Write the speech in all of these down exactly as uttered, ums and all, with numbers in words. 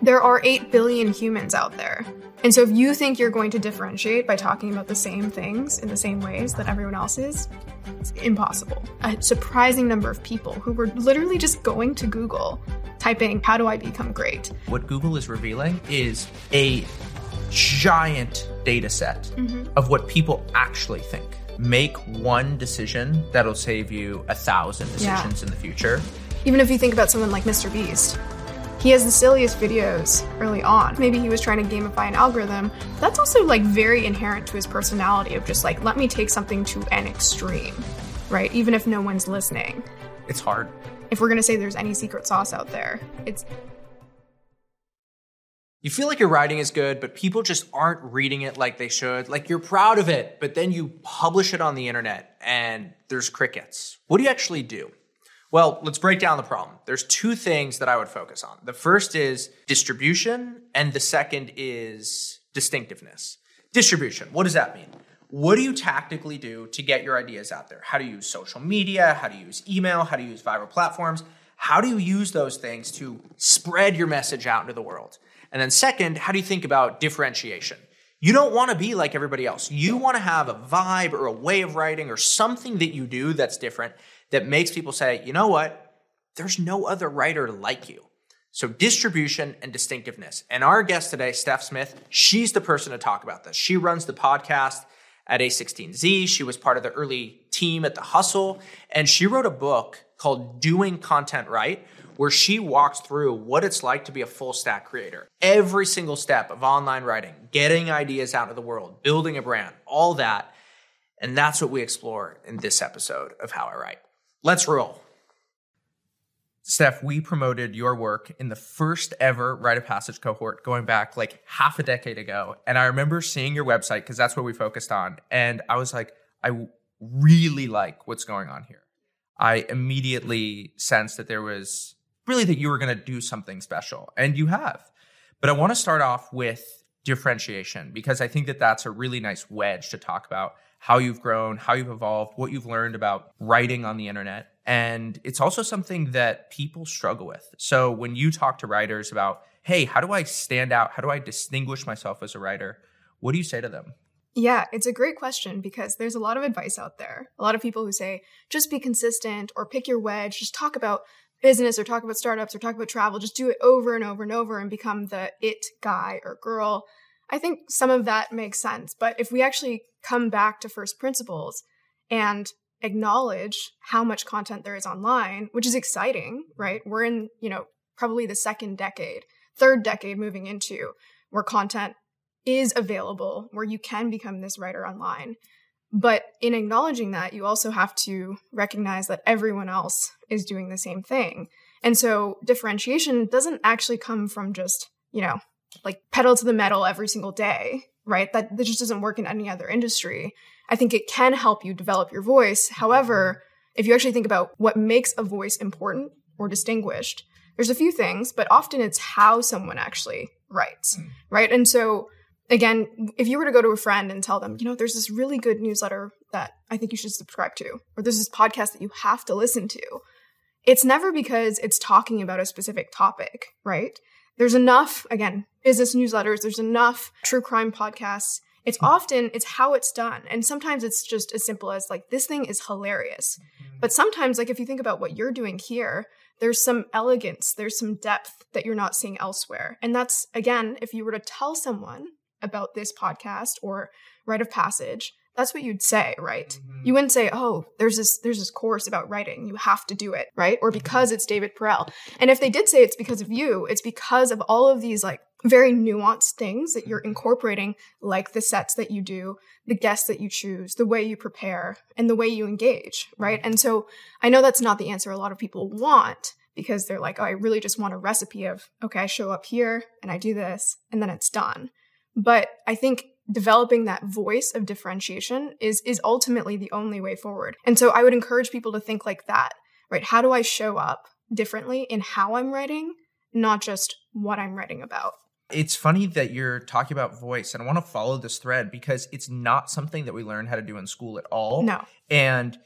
There are eight billion humans out there. And so if you think you're going to differentiate by talking about the same things in the same ways that everyone else is, it's impossible. A surprising number of people who were literally just going to Google, typing, how do I become great? What Google is revealing is a giant data set mm-hmm. of what people actually think. Make one decision that'll save you a thousand decisions yeah. in the future. Even if you think about someone like Mister Beast, he has the silliest videos early on. Maybe he was trying to gamify an algorithm. That's also like very inherent to his personality of just like, let me take something to an extreme, right? Even if no one's listening. It's hard. If we're going to say there's any secret sauce out there, it's... You feel like your writing is good, but people just aren't reading it like they should. Like you're proud of it, but then you publish it on the internet and there's crickets. What do you actually do? Well, let's break down the problem. There's two things that I would focus on. The first is distribution, and the second is distinctiveness. Distribution, what does that mean? What do you tactically do to get your ideas out there? How do you use social media? How do you use email? How do you use viral platforms? How do you use those things to spread your message out into the world? And then second, how do you think about differentiation? You don't want to be like everybody else. You want to have a vibe or a way of writing or something that you do that's different, that makes people say, you know what? There's no other writer like you. So distribution and distinctiveness. And our guest today, Steph Smith, she's the person to talk about this. She runs the podcast at A sixteen Z. She was part of the early team at The Hustle. And she wrote a book called Doing Content Right, where she walks through what it's like to be a full stack creator. Every single step of online writing, getting ideas out into the world, building a brand, all that. And that's what we explore in this episode of How I Write. Let's roll. Steph, we promoted your work in the first ever Rite of Passage cohort going back like half a decade ago. And I remember seeing your website because that's what we focused on. And I was like, I really like what's going on here. I immediately sensed that there was really that you were going to do something special, and you have. But I want to start off with differentiation because I think that that's a really nice wedge to talk about how you've grown, how you've evolved, what you've learned about writing on the internet. And it's also something that people struggle with. So when you talk to writers about, hey, how do I stand out? How do I distinguish myself as a writer? What do you say to them? Yeah, it's a great question because there's a lot of advice out there. A lot of people who say, just be consistent or pick your wedge, just talk about business or talk about startups or talk about travel, just do it over and over and over and become the it guy or girl. I think some of that makes sense. But if we actually come back to first principles and acknowledge how much content there is online, which is exciting, right? We're in, you know, probably the second decade, third decade moving into where content is available, where you can become this writer online. But in acknowledging that, you also have to recognize that everyone else is doing the same thing. And so differentiation doesn't actually come from just, you know, like pedal to the metal every single day, right? That, that just doesn't work in any other industry. I think it can help you develop your voice. However, if you actually think about what makes a voice important or distinguished, there's a few things, but often it's how someone actually writes, mm. right? And so again, if you were to go to a friend and tell them, you know, there's this really good newsletter that I think you should subscribe to, or there's this podcast that you have to listen to, it's never because it's talking about a specific topic, right? There's enough, again, business newsletters, there's enough true crime podcasts. It's often, it's how it's done. And sometimes it's just as simple as like, this thing is hilarious. But sometimes, like if you think about what you're doing here, there's some elegance, there's some depth that you're not seeing elsewhere. And that's, again, if you were to tell someone about this podcast or Rite of Passage, that's what you'd say, right? Mm-hmm. You wouldn't say, oh, there's this there's this course about writing, you have to do it, right? Or because it's David Perell. And if they did say it's because of you, it's because of all of these like very nuanced things that you're incorporating, like the sets that you do, the guests that you choose, the way you prepare, and the way you engage, right? And so I know that's not the answer a lot of people want, because they're like, oh, I really just want a recipe of, okay, I show up here and I do this and then it's done. But I think developing that voice of differentiation is is ultimately the only way forward. And so I would encourage people to think like that, right? How do I show up differently in how I'm writing, not just what I'm writing about? It's funny that you're talking about voice, and I want to follow this thread because it's not something that we learn how to do in school at all. No. And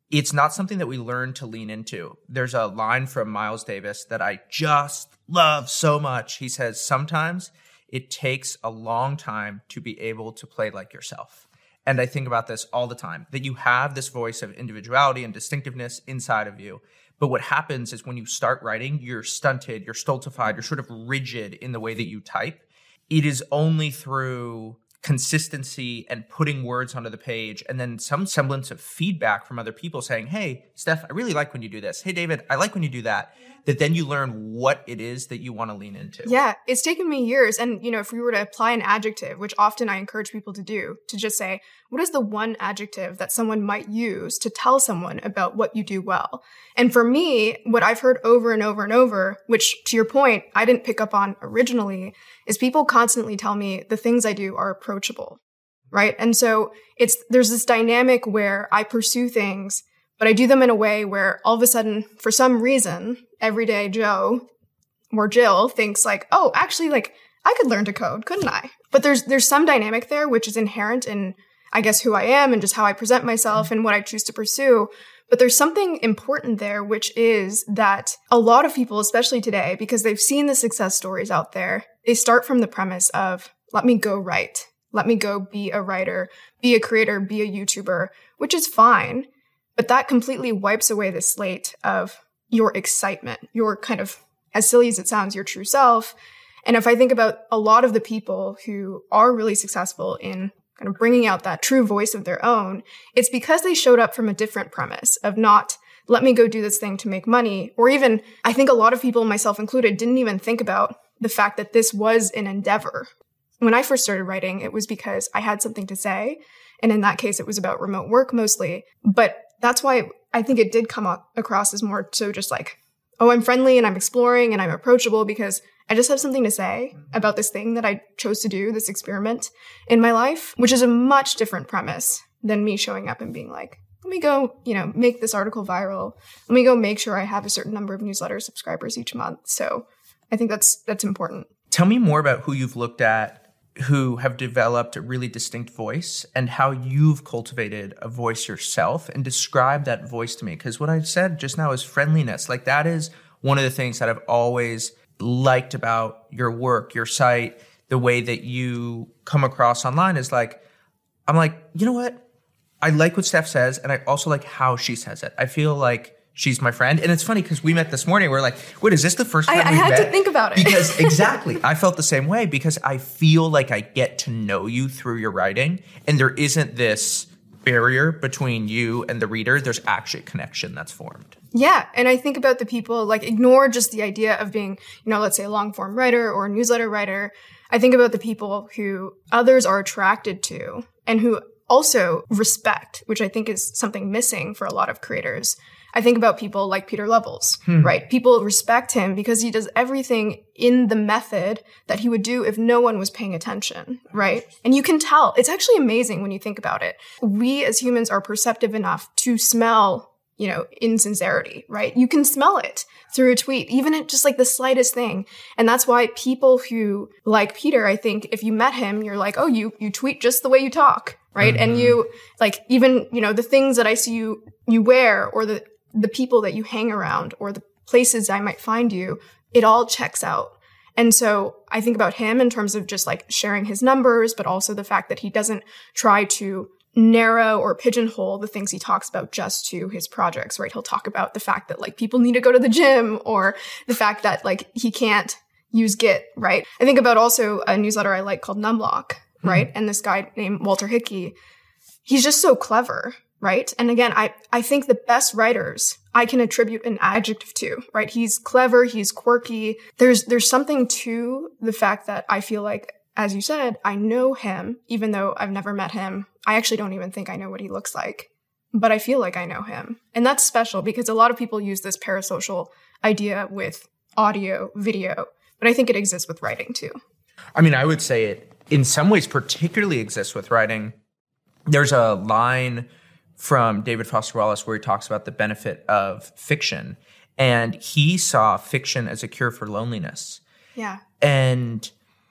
it's not something that we learn to lean into. There's a line from Miles Davis that I just love so much. He says, sometimes it takes a long time to be able to play like yourself. And I think about this all the time, that you have this voice of individuality and distinctiveness inside of you. But what happens is when you start writing, you're stunted, you're stultified, you're sort of rigid in the way that you type. It is only through consistency and putting words onto the page and then some semblance of feedback from other people saying, hey, Steph, I really like when you do this. Hey, David, I like when you do that. That then you learn what it is that you want to lean into. Yeah, it's taken me years. And, you know, if we were to apply an adjective, which often I encourage people to do, to just say, what is the one adjective that someone might use to tell someone about what you do well? And for me, what I've heard over and over and over, which to your point, I didn't pick up on originally, is people constantly tell me the things I do are approachable, right? And so it's, there's this dynamic where I pursue things, but I do them in a way where all of a sudden, for some reason, everyday Joe or Jill thinks like, oh, actually, like, I could learn to code, couldn't I? But there's there's some dynamic there, which is inherent in, I guess, who I am and just how I present myself and what I choose to pursue. But there's something important there, which is that a lot of people, especially today, because they've seen the success stories out there, they start from the premise of, let me go write. Let me go be a writer, be a creator, be a YouTuber, which is fine. But that completely wipes away the slate of your excitement, your kind of, as silly as it sounds, your true self. And if I think about a lot of the people who are really successful in kind of bringing out that true voice of their own, it's because they showed up from a different premise of not, let me go do this thing to make money. Or even, I think a lot of people, myself included, didn't even think about the fact that this was an endeavor. When I first started writing, it was because I had something to say. And in that case, it was about remote work mostly. But that's why I think it did come up across as more so just like, oh, I'm friendly and I'm exploring and I'm approachable because I just have something to say about this thing that I chose to do, this experiment in my life, which is a much different premise than me showing up and being like, let me go, you know, make this article viral. Let me go make sure I have a certain number of newsletter subscribers each month. So I think that's that's important. Tell me more about who you've looked at who have developed a really distinct voice and how you've cultivated a voice yourself, and describe that voice to me. Because what I said just now is friendliness. Like, that is one of the things that I've always liked about your work, your site, the way that you come across online is like, I'm like, you know what? I like what Steph says, and I also like how she says it. I feel like she's my friend. And it's funny because we met this morning. We're like, wait, is this the first time I, we've I had met? to think about it. Because exactly. I felt the same way because I feel like I get to know you through your writing. And there isn't this barrier between you and the reader. There's actually a connection that's formed. Yeah. And I think about the people, like, ignore just the idea of being, you know, let's say a long form writer or a newsletter writer. I think about the people who others are attracted to and who also respect, which I think is something missing for a lot of creators. I think about people like Peter Levels, hmm. right? People respect him because he does everything in the method that he would do if no one was paying attention, right? And you can tell. It's actually amazing when you think about it. We as humans are perceptive enough to smell, you know, insincerity, right? You can smell it through a tweet, even at just like the slightest thing. And that's why people who like Peter, I think if you met him, you're like, oh, you, you tweet just the way you talk, right? Mm-hmm. And you like, even, you know, the things that I see you, you wear, or the, the people that you hang around, or the places I might find you, it all checks out. And so I think about him in terms of just like sharing his numbers, but also the fact that he doesn't try to narrow or pigeonhole the things he talks about just to his projects, right? He'll talk about the fact that like people need to go to the gym, or the fact that like he can't use Git, right? I think about also a newsletter I like called Numlock, right? Mm-hmm. And this guy named Walter Hickey, he's just so clever, right? And again, I, I think the best writers I can attribute an adjective to, right? He's clever, he's quirky. There's, there's something to the fact that I feel like, as you said, I know him, even though I've never met him. I actually don't even think I know what he looks like, but I feel like I know him. And that's special because a lot of people use this parasocial idea with audio, video, but I think it exists with writing too. I mean, I would say it in some ways particularly exists with writing. There's a line from David Foster Wallace where he talks about the benefit of fiction, and he saw fiction as a cure for loneliness. Yeah. And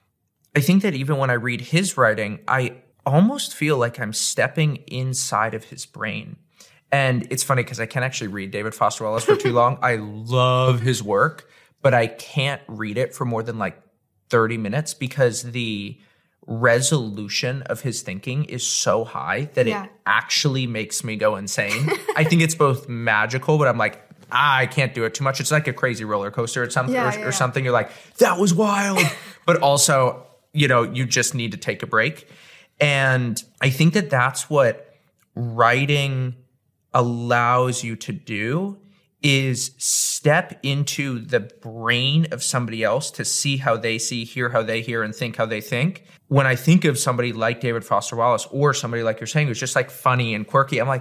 I think that even when I read his writing, I almost feel like I'm stepping inside of his brain. And it's funny because I can't actually read David Foster Wallace for too long. I love his work, but I can't read it for more than like thirty minutes because the resolution of his thinking is so high that yeah. it actually makes me go insane. I think it's both magical, but I'm like, ah, I can't do it too much. It's like a crazy roller coaster or something, yeah, or, yeah. or something. You're like, that was wild. But also, you know, you just need to take a break. And I think that that's what writing allows you to do, is step into the brain of somebody else to see how they see, hear how they hear, and think how they think. When I think of somebody like David Foster Wallace, or somebody like you're saying who's just like funny and quirky, I'm like,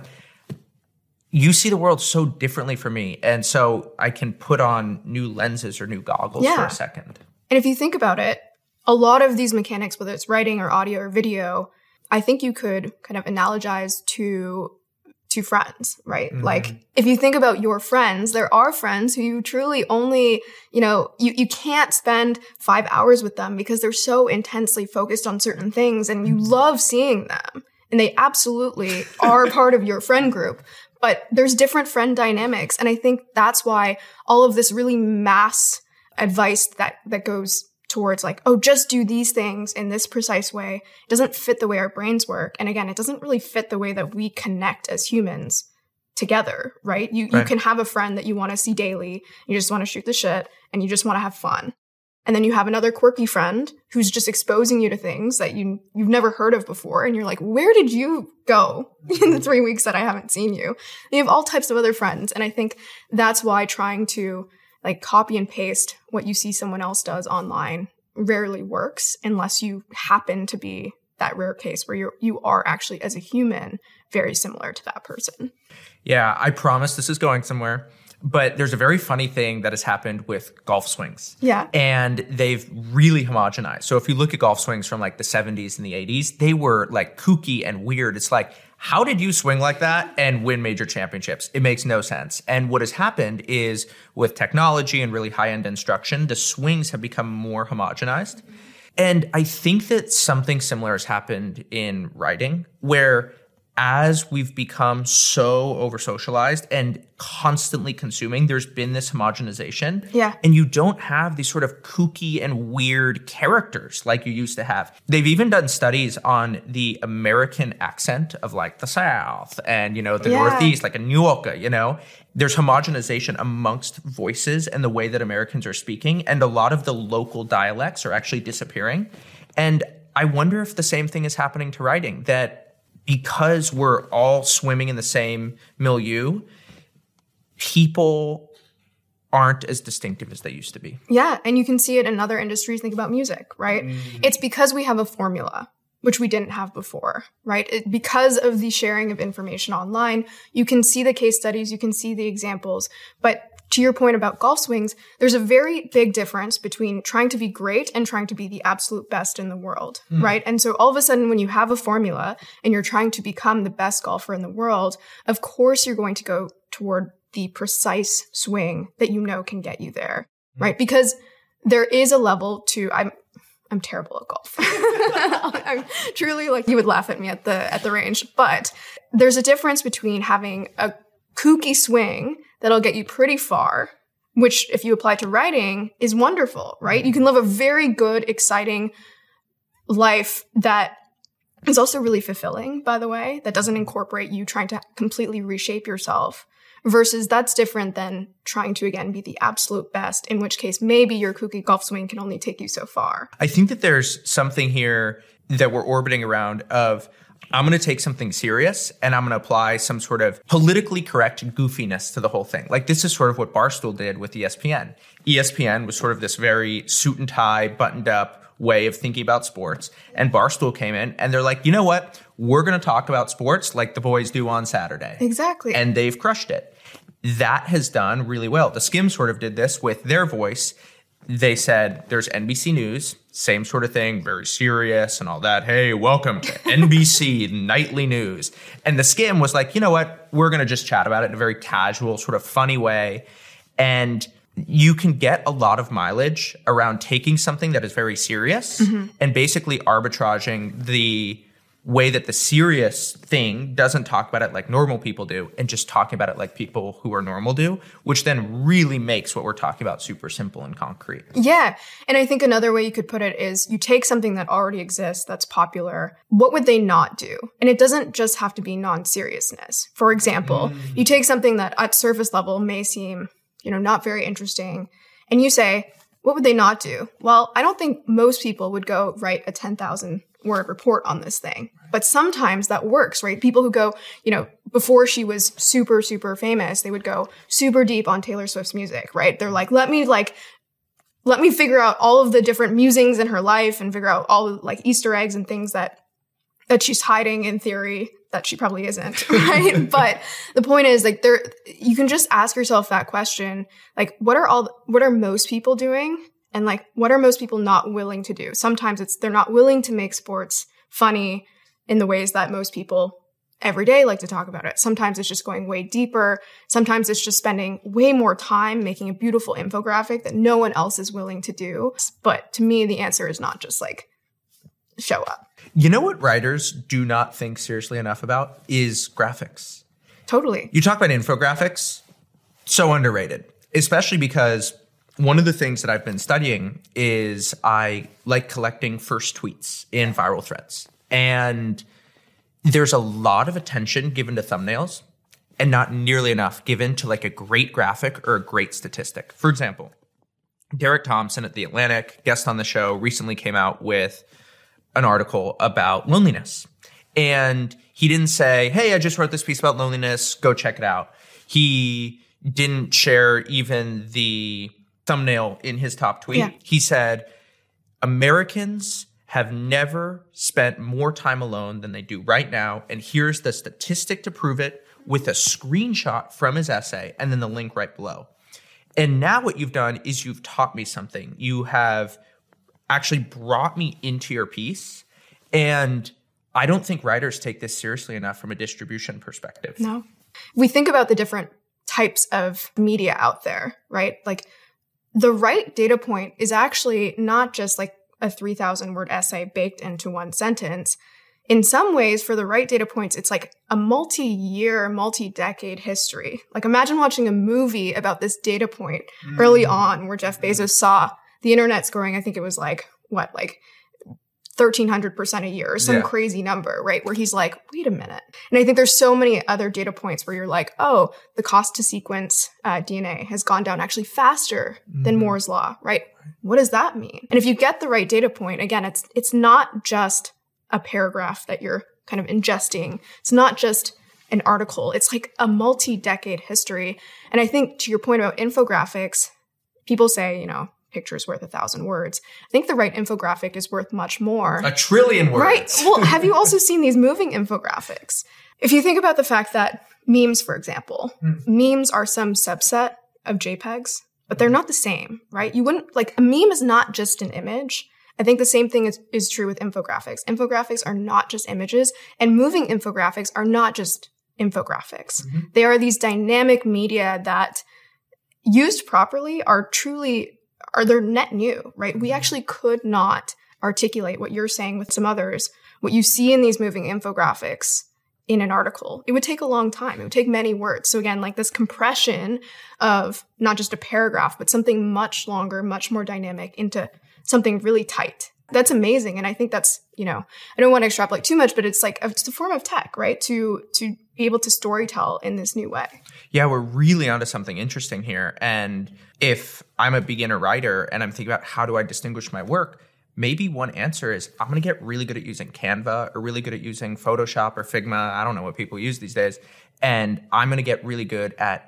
you see the world so differently from me. And so I can put on new lenses or new goggles yeah. for a second. And if you think about it, a lot of these mechanics, whether it's writing or audio or video, I think you could kind of analogize to to friends, right? Mm-hmm. Like if you think about your friends, there are friends who you truly only, you know, you, you can't spend five hours with them because they're so intensely focused on certain things and you love seeing them. And they absolutely are part of your friend group. But there's different friend dynamics. And I think that's why all of this really mass advice that, that goes towards like, oh, just do these things in this precise way doesn't fit the way our brains work. And again, it doesn't really fit the way that we connect as humans together, right? You right. you can have a friend that you want to see daily. You just want to shoot the shit and you just want to have fun. And then you have another quirky friend who's just exposing you to things that you, you've never heard of before. And you're like, where did you go in the three weeks that I haven't seen you? And you have all types of other friends. And I think that's why trying to like copy and paste what you see someone else does online rarely works unless you happen to be that rare case where you you are actually, as a human, very similar to that person. Yeah, I promise this is going somewhere. But there's a very funny thing that has happened with golf swings. Yeah. And they've really homogenized. So if you look at golf swings from like the seventies and the eighties, they were like kooky and weird. It's like, how did you swing like that and win major championships? It makes no sense. And what has happened is with technology and really high-end instruction, the swings have become more homogenized. And I think that something similar has happened in writing, where as we've become so over-socialized and constantly consuming, there's been this homogenization. Yeah. And you don't have these sort of kooky and weird characters like you used to have. They've even done studies on the American accent of like the South and, you know, the yeah. Northeast, like a New Yorker, you know. There's homogenization amongst voices and the way that Americans are speaking. And a lot of the local dialects are actually disappearing. And I wonder if the same thing is happening to writing, that because we're all swimming in the same milieu, people aren't as distinctive as they used to be. Yeah, and you can see it in other industries. Think about music, right? Mm-hmm. It's because we have a formula, which we didn't have before, right? It, because of the sharing of information online, you can see the case studies, you can see the examples, but to your point about golf swings, there's a very big difference between trying to be great and trying to be the absolute best in the world, mm. right? And so all of a sudden, when you have a formula and you're trying to become the best golfer in the world, of course you're going to go toward the precise swing that you know can get you there, mm. right? Because there is a level to, I'm I'm terrible at golf. I'm truly like, you would laugh at me at the at the range, but there's a difference between having a kooky swing that'll get you pretty far, which if you apply to writing is wonderful, right? You can live a very good, exciting life that is also really fulfilling, by the way, that doesn't incorporate you trying to completely reshape yourself, versus that's different than trying to, again, be the absolute best, in which case maybe your kooky golf swing can only take you so far. I think that there's something here that we're orbiting around of, I'm going to take something serious and I'm going to apply some sort of politically correct goofiness to the whole thing. Like this is sort of what Barstool did with E S P N. E S P N was sort of this very suit and tie, buttoned up way of thinking about sports. And Barstool came in and they're like, you know what? We're going to talk about sports like the boys do on Saturday. Exactly. And they've crushed it. That has done really well. The Skimm sort of did this with their voice. They said there's N B C News, same sort of thing, very serious and all that. Hey, welcome to N B C Nightly News. And the Skimm was like, you know what? We're going to just chat about it in a very casual, sort of funny way. And you can get a lot of mileage around taking something that is very serious mm-hmm. and basically arbitraging the way that the serious thing doesn't talk about it like normal people do and just talking about it like people who are normal do, which then really makes what we're talking about super simple and concrete. Yeah. And I think another way you could put it is you take something that already exists that's popular. What would they not do? And it doesn't just have to be non-seriousness. For example, mm. you take something that at surface level may seem, you know, not very interesting, and you say, what would they not do? Well, I don't think most people would go write a ten thousand word report on this thing. But sometimes that works, right? People who go, you know, before she was super, super famous, they would go super deep on Taylor Swift's music, right? They're like, let me like, let me figure out all of the different musings in her life and figure out all the like Easter eggs and things that, that she's hiding in theory that she probably isn't, right? But the point is like there, you can just ask yourself that question, like, what are all, what are most people doing? And like, what are most people not willing to do? Sometimes it's they're not willing to make sports funny in the ways that most people every day like to talk about it. Sometimes it's just going way deeper. Sometimes it's just spending way more time making a beautiful infographic that no one else is willing to do. But to me, the answer is not just like, show up. You know what writers do not think seriously enough about is graphics. Totally. You talk about infographics, so underrated, especially because one of the things that I've been studying is I like collecting first tweets in viral threads. And there's a lot of attention given to thumbnails and not nearly enough given to like a great graphic or a great statistic. For example, Derek Thompson at The Atlantic, guest on the show, recently came out with an article about loneliness. And he didn't say, hey, I just wrote this piece about loneliness, go check it out. He didn't share even the thumbnail in his top tweet. Yeah. He said, Americans have never spent more time alone than they do right now. And here's the statistic to prove it with a screenshot from his essay and then the link right below. And now what you've done is you've taught me something. You have actually brought me into your piece. And I don't think writers take this seriously enough from a distribution perspective. No. We think about the different types of media out there, right? Like, the right data point is actually not just like a three thousand word essay baked into one sentence. In some ways, for the right data points, it's like a multi-year, multi-decade history. Like, imagine watching a movie about this data point mm. early on where Jeff Bezos saw the internet's growing. I think it was like, what, like thirteen hundred percent a year or some yeah. crazy number, right? Where he's like, wait a minute. And I think there's so many other data points where you're like, oh, the cost to sequence uh, D N A has gone down actually faster mm-hmm. than Moore's law, right? What does that mean? And if you get the right data point, again, it's it's not just a paragraph that you're kind of ingesting. It's not just an article. It's like a multi-decade history. And I think to your point about infographics, people say, you know, picture's worth a thousand words. I think the right infographic is worth much more. A trillion words. Right. Well, have you also seen these moving infographics? If you think about the fact that memes, for example, mm. memes are some subset of JPEGs, but they're not the same, right? You wouldn't, like, a meme is not just an image. I think the same thing is, is true with infographics. Infographics are not just images, and moving infographics are not just infographics. Mm-hmm. They are these dynamic media that, used properly, are truly are they're net new, right? We actually could not articulate what you're saying with some others, what you see in these moving infographics in an article. It would take a long time. It would take many words. So again, like this compression of not just a paragraph, but something much longer, much more dynamic into something really tight. That's amazing. And I think that's, you know, I don't want to extrapolate too much, but it's like, it's a form of tech, right? To, to be able to storytell in this new way. Yeah, we're really onto something interesting here. And if I'm a beginner writer and I'm thinking about how do I distinguish my work, maybe one answer is I'm going to get really good at using Canva or really good at using Photoshop or Figma. I don't know what people use these days. And I'm going to get really good at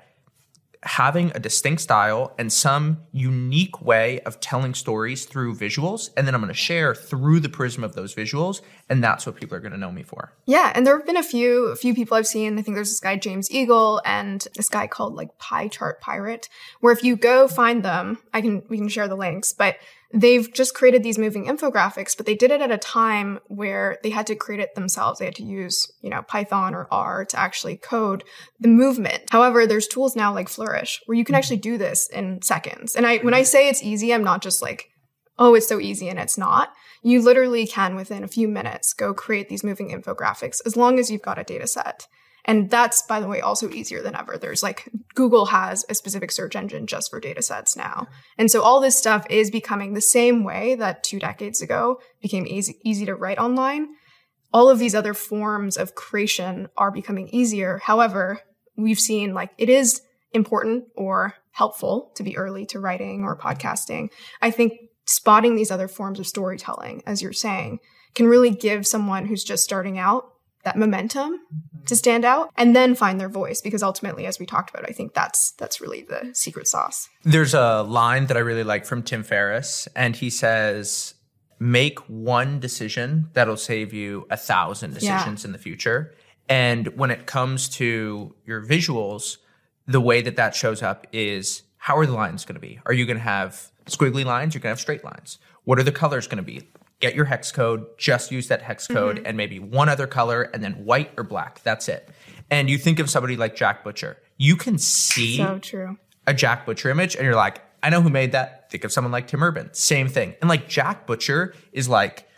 having a distinct style and some unique way of telling stories through visuals. And then I'm going to share through the prism of those visuals. And that's what people are going to know me for. Yeah. And there have been a few, a few people I've seen. I think there's this guy, James Eagle, and this guy called like Pie Chart Pirate, where if you go find them, I can, we can share the links, but they've just created these moving infographics, but they did it at a time where they had to create it themselves. They had to use, you know, Python or R to actually code the movement. However, there's tools now like Flourish where you can actually do this in seconds. And I, when I say it's easy, I'm not just like oh, it's so easy and it's not. You literally can, within a few minutes, go create these moving infographics as long as you've got a data set. And that's, by the way, also easier than ever. There's like, Google has a specific search engine just for data sets now. And so all this stuff is becoming the same way that two decades ago became easy, easy to write online. All of these other forms of creation are becoming easier. However, we've seen like it is important or helpful to be early to writing or podcasting. I think spotting these other forms of storytelling, as you're saying, can really give someone who's just starting out that momentum to stand out and then find their voice. Because ultimately, as we talked about, I think that's that's really the secret sauce. There's a line that I really like from Tim Ferriss, and he says, make one decision that'll save you a thousand decisions yeah. in the future. And when it comes to your visuals, the way that that shows up is, how are the lines going to be? Are you going to have squiggly lines? You're going to have straight lines. What are the colors going to be? Get your hex code, just use that hex code, mm-hmm. and maybe one other color, and then white or black. That's it. And you think of somebody like Jack Butcher. You can see so true. a Jack Butcher image, and you're like, I know who made that. Think of someone like Tim Urban. Same thing. And like Jack Butcher is like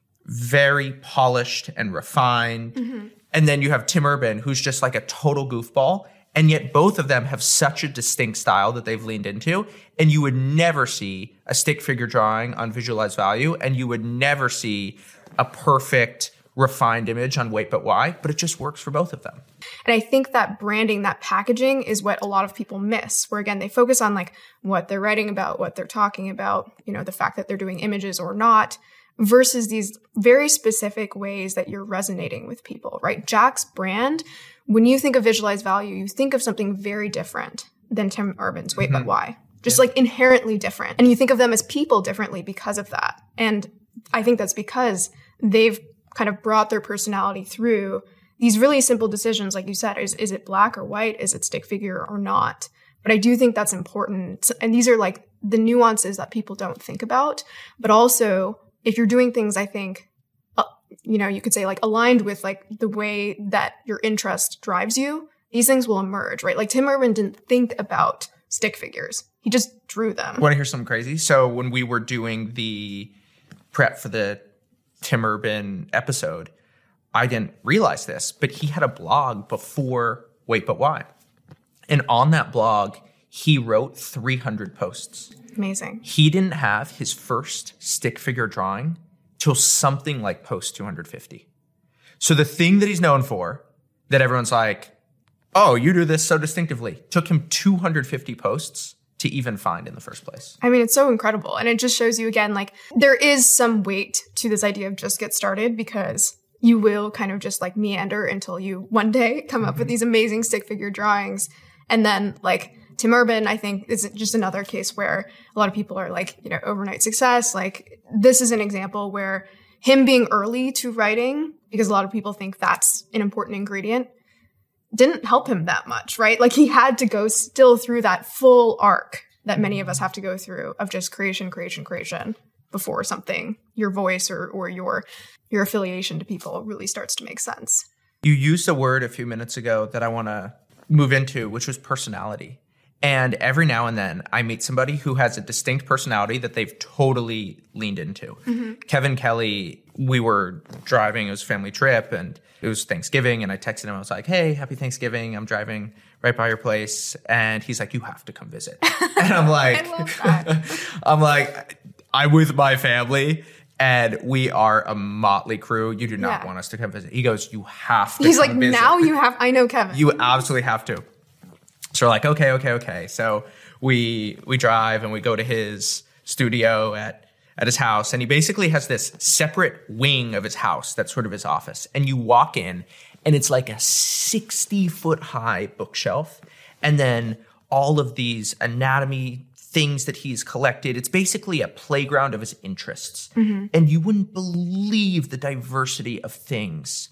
very polished and refined. Mm-hmm. And then you have Tim Urban, who's just like a total goofball. And yet both of them have such a distinct style that they've leaned into. And you would never see a stick figure drawing on Visualize Value. And you would never see a perfect refined image on Wait But Why. But it just works for both of them. And I think that branding, that packaging is what a lot of people miss. Where again, they focus on like what they're writing about, what they're talking about, you know, the fact that they're doing images or not, versus these very specific ways that you're resonating with people, right? Jack's brand, when you think of Visualize Value, you think of something very different than Tim Urban's Wait mm-hmm. But Why. Just yeah. like inherently different. And you think of them as people differently because of that. And I think that's because they've kind of brought their personality through these really simple decisions. Like you said, is, is it black or white? Is it stick figure or not? But I do think that's important. And these are like the nuances that people don't think about. But also, if you're doing things, I think, uh, you know, you could say like aligned with like the way that your interest drives you, these things will emerge, right? Like Tim Urban didn't think about stick figures. He just drew them. Want to hear something crazy? So when we were doing the prep for the Tim Urban episode, I didn't realize this, but he had a blog before Wait But Why. And on that blog, he wrote three hundred posts. Amazing. He didn't have his first stick figure drawing till something like post two hundred fifty. So the thing that he's known for, that everyone's like, oh, you do this so distinctively, took him two hundred fifty posts to even find in the first place. I mean, it's so incredible. And it just shows you again, like there is some weight to this idea of just get started, because you will kind of just like meander until you one day come mm-hmm. up with these amazing stick figure drawings. And then like Tim Urban, I think, is just another case where a lot of people are like, you know, overnight success. Like this is an example where him being early to writing, because a lot of people think that's an important ingredient, didn't help him that much, right? Like he had to go still through that full arc that many of us have to go through of just creation, creation, creation before something, your voice or, or your, your affiliation to people really starts to make sense. You used a word a few minutes ago that I want to move into, which was personality. And every now and then I meet somebody who has a distinct personality that they've totally leaned into. Mm-hmm. Kevin Kelly, we were driving, it was a family trip, and it was Thanksgiving, and I texted him, I was like, hey, happy Thanksgiving, I'm driving right by your place. And he's like, you have to come visit. And I'm like, I love that. I'm like, I'm with my family, and we are a motley crew. You do not yeah. want us to come visit. He goes, you have to He's come like, visit. now you have, I know Kevin. You absolutely have to. So we're like, okay, okay, okay. So we we drive and we go to his studio at, at his house. And he basically has this separate wing of his house that's sort of his office. And you walk in and it's like a sixty foot high bookshelf. And then all of these anatomy things that he's collected. It's basically a playground of his interests. Mm-hmm. And you wouldn't believe the diversity of things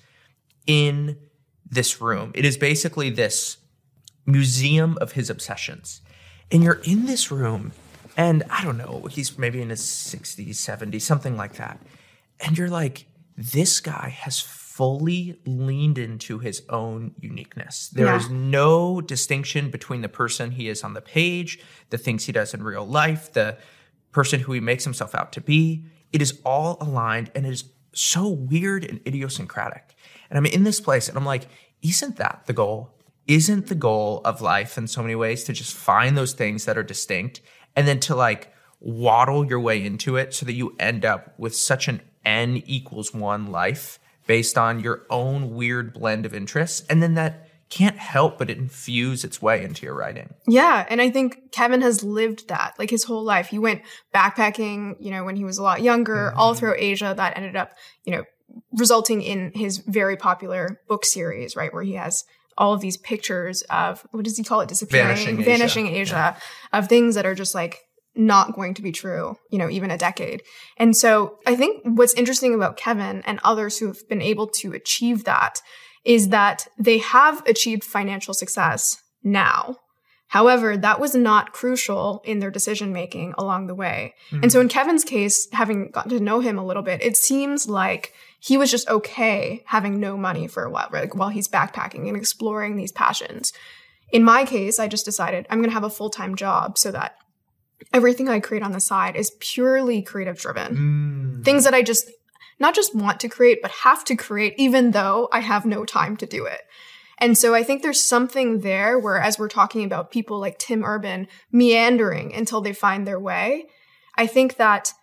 in this room. It is basically this museum of his obsessions. And you're in this room, and I don't know, he's maybe in his sixties, seventies, something like that. And you're like, this guy has fully leaned into his own uniqueness. There yeah. is no distinction between the person he is on the page, the things he does in real life, the person who he makes himself out to be. It is all aligned, and it is so weird and idiosyncratic. And I'm in this place and I'm like, isn't that the goal? Isn't the goal of life in so many ways to just find those things that are distinct and then to like waddle your way into it so that you end up with such an N equals one life based on your own weird blend of interests? And then that can't help but infuse its way into your writing. Yeah. And I think Kevin has lived that like his whole life. He went backpacking, you know, when he was a lot younger, mm-hmm. all throughout Asia. That ended up, you know, resulting in his very popular book series, right? Where he has all of these pictures of, what does he call it? Disappearing, Vanishing Asia, Vanishing Asia yeah. of things that are just like not going to be true, you know, even a decade. And so I think what's interesting about Kevin and others who have been able to achieve that is that they have achieved financial success now. However, that was not crucial in their decision-making along the way. Mm-hmm. And so in Kevin's case, having gotten to know him a little bit, it seems like he was just okay having no money for a while, right? Like while he's backpacking and exploring these passions. In my case, I just decided I'm going to have a full-time job so that everything I create on the side is purely creative driven. Mm. Things that I just not just want to create, but have to create, even though I have no time to do it. And so I think there's something there where, as we're talking about people like Tim Urban meandering until they find their way, I think that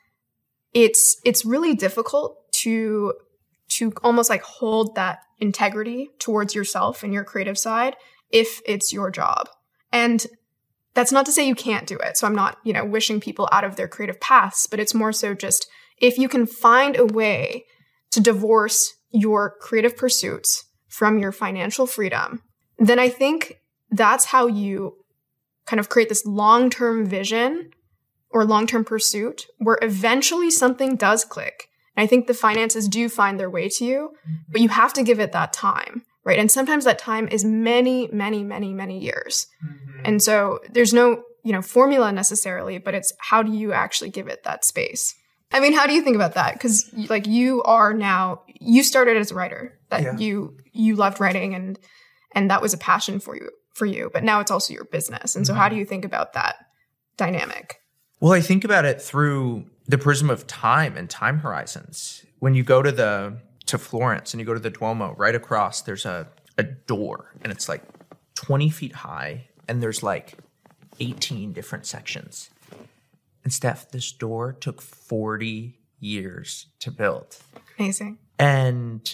it's it's really difficult to to almost like hold that integrity towards yourself and your creative side if it's your job. And that's not to say you can't do it. So I'm not, you know, wishing people out of their creative paths, but it's more so just if you can find a way to divorce your creative pursuits from your financial freedom, then I think that's how you kind of create this long-term vision or long-term pursuit where eventually something does click. And I think the finances do find their way to you, but you have to give it that time, right? And sometimes that time is many, many, many, many years. Mm-hmm. And so there's no, you know, formula necessarily, but it's how do you actually give it that space? I mean, how do you think about that? Because like you are now, you started as a writer, that yeah. you you loved writing and and that was a passion for you for you, but now it's also your business. And so mm-hmm. how do you think about that dynamic? Well, I think about it through the prism of time and time horizons. When you go to the to Florence and you go to the Duomo, right across there's a, a door and it's like twenty feet high and there's like eighteen different sections. And Steph, this door took forty years to build. Amazing. And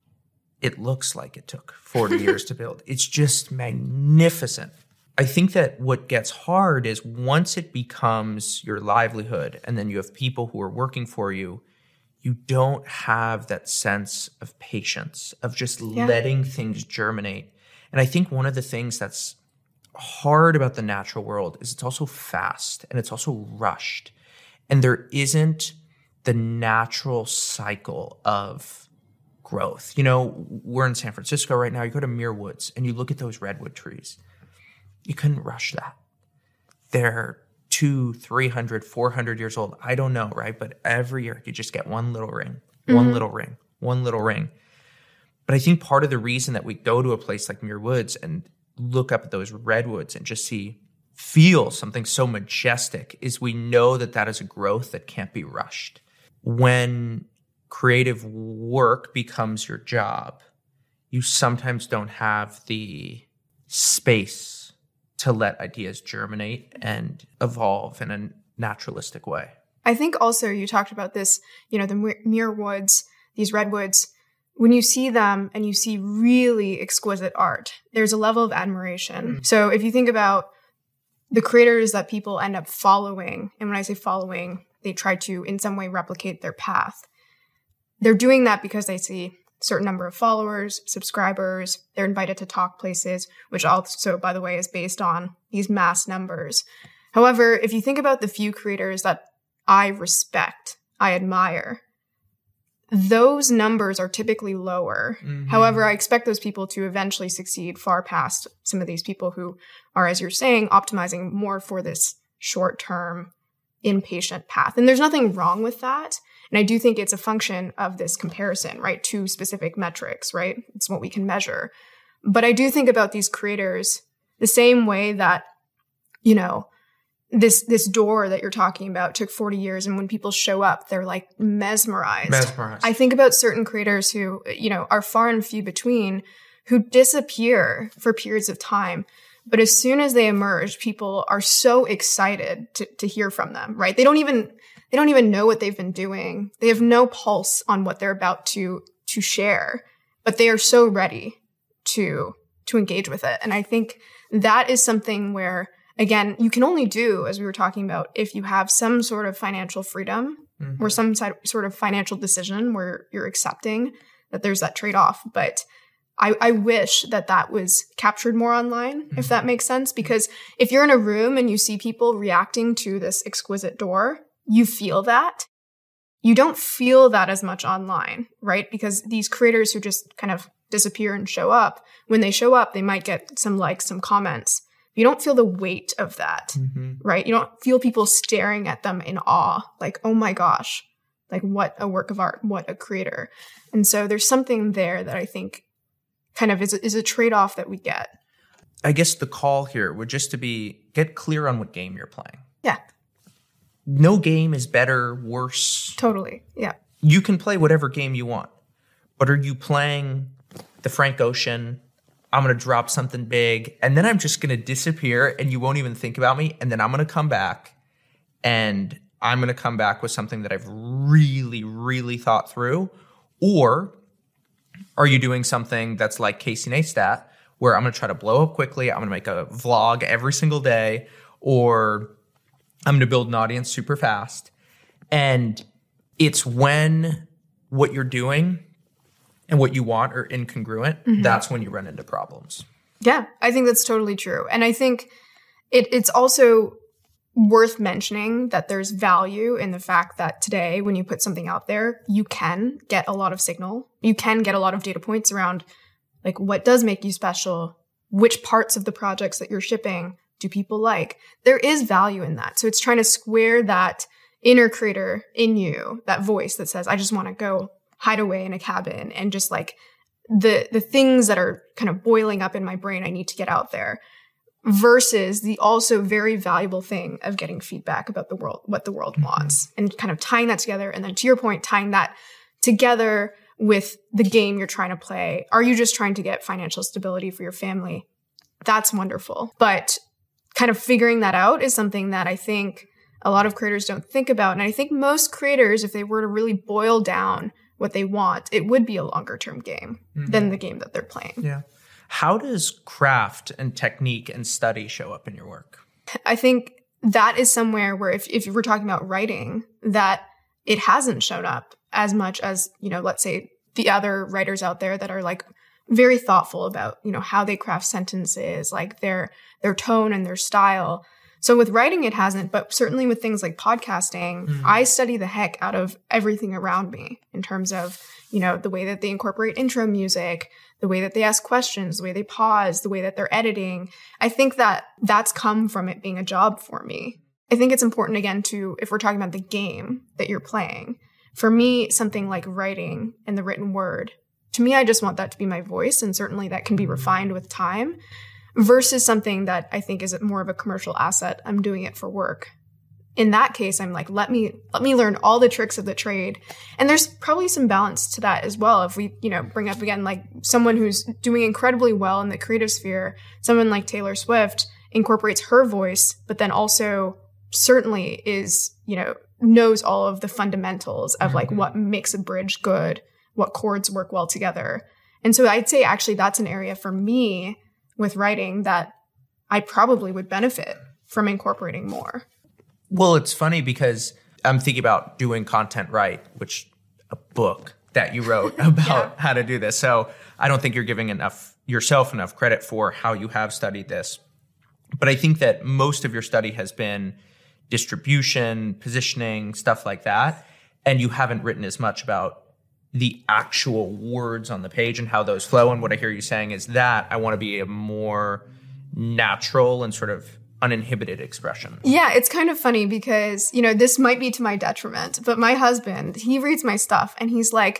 it looks like it took forty years to build. It's just magnificent. I think that what gets hard is once it becomes your livelihood and then you have people who are working for you, you don't have that sense of patience, of just yeah. letting things germinate. And I think one of the things that's hard about the natural world is it's also fast and it's also rushed. And there isn't the natural cycle of growth. You know, we're in San Francisco right now. You go to Muir Woods and you look at those redwood trees. You couldn't rush that. They're two, three hundred, four hundred years old. I don't know, right? But every year you just get one little ring, mm-hmm. one little ring, one little ring. But I think part of the reason that we go to a place like Muir Woods and look up at those redwoods and just see, feel something so majestic is we know that that is a growth that can't be rushed. When creative work becomes your job, you sometimes don't have the space to let ideas germinate and evolve in a naturalistic way. I think also you talked about this, you know, the Muir Woods, these redwoods. When you see them and you see really exquisite art, there's a level of admiration. Mm. So if you think about the creators that people end up following, and when I say following, they try to in some way replicate their path. They're doing that because they see a certain number of followers, subscribers, they're invited to talk places, which also, by the way, is based on these mass numbers. However, if you think about the few creators that I respect, I admire, those numbers are typically lower. Mm-hmm. However, I expect those people to eventually succeed far past some of these people who are, as you're saying, optimizing more for this short-term, impatient path. And there's nothing wrong with that. And I do think it's a function of this comparison, right, to specific metrics, right? It's what we can measure. But I do think about these creators the same way that, you know, this this door that you're talking about took forty years, and when people show up, they're like mesmerized. Mesmerized. I think about certain creators who, you know, are far and few between, who disappear for periods of time. But as soon as they emerge, people are so excited to, to hear from them, right? They don't even they don't even know what they've been doing. They have no pulse on what they're about to to share, but they are so ready to to engage with it. And I think that is something where, again, you can only do, as we were talking about, if you have some sort of financial freedom mm-hmm. or some sort of financial decision where you're accepting that there's that trade-off. But I, I wish that that was captured more online, mm-hmm. if that makes sense. Because if you're in a room and you see people reacting to this exquisite door, you feel that. You don't feel that as much online, right? Because these creators who just kind of disappear and show up, when they show up, they might get some likes, some comments. You don't feel the weight of that, mm-hmm. right? You don't feel people staring at them in awe, like, oh my gosh, like what a work of art, what a creator. And so there's something there that I think kind of is a, is a trade-off that we get. I guess the call here would just to be, get clear on what game you're playing. Yeah. No game is better, worse. Totally, yeah. You can play whatever game you want, but are you playing the Frank Ocean, I'm going to drop something big, and then I'm just going to disappear, and you won't even think about me, and then I'm going to come back, and I'm going to come back with something that I've really, really thought through? Or are you doing something that's like Casey Neistat, where I'm going to try to blow up quickly, I'm going to make a vlog every single day, or I'm going to build an audience super fast? And it's when what you're doing and what you want are incongruent, mm-hmm. that's when you run into problems. Yeah, I think that's totally true. And I think it, it's also worth mentioning that there's value in the fact that today, when you put something out there, you can get a lot of signal. You can get a lot of data points around, like, what does make you special? Which parts of the projects that you're shipping do people like? There is value in that. So it's trying to square that inner creator in you, that voice that says, I just want to go hide away in a cabin, and just like the the things that are kind of boiling up in my brain I need to get out there, versus the also very valuable thing of getting feedback about the world, what the world mm-hmm. wants, and kind of tying that together. And then to your point, tying that together with the game you're trying to play. Are you just trying to get financial stability for your family? That's wonderful. But kind of figuring that out is something that I think a lot of creators don't think about. And I think most creators, if they were to really boil down what they want, it would be a longer term game mm-hmm. than the game that they're playing. Yeah. How does craft and technique and study show up in your work? I think that is somewhere where if, if we're talking about writing, that it hasn't shown up as much as, you know, let's say the other writers out there that are like very thoughtful about, you know, how they craft sentences, like their their tone and their style. So with writing, it hasn't, but certainly with things like podcasting, mm. I study the heck out of everything around me in terms of, you know, the way that they incorporate intro music, the way that they ask questions, the way they pause, the way that they're editing. I think that that's come from it being a job for me. I think it's important, again, to, if we're talking about the game that you're playing, for me, something like writing and the written word, to me, I just want that to be my voice. And certainly that can be refined with time. Versus something that I think is more of a commercial asset. I'm doing it for work. In that case, I'm like, let me let me learn all the tricks of the trade. And there's probably some balance to that as well. If we, you know, bring up again, like someone who's doing incredibly well in the creative sphere, someone like Taylor Swift incorporates her voice, but then also certainly is, you know, knows all of the fundamentals of like what makes a bridge good, what chords work well together. And so I'd say actually that's an area for me with writing that I probably would benefit from incorporating more. Well, it's funny because I'm thinking about doing content right, which a book that you wrote about yeah. how to do this. So I don't think you're giving enough yourself enough credit for how you have studied this. But I think that most of your study has been distribution, positioning, stuff like that. And you haven't written as much about the actual words on the page and how those flow. And what I hear you saying is that I want to be a more natural and sort of uninhibited expression. Yeah, it's kind of funny because, you know, this might be to my detriment, but my husband, he reads my stuff and he's like,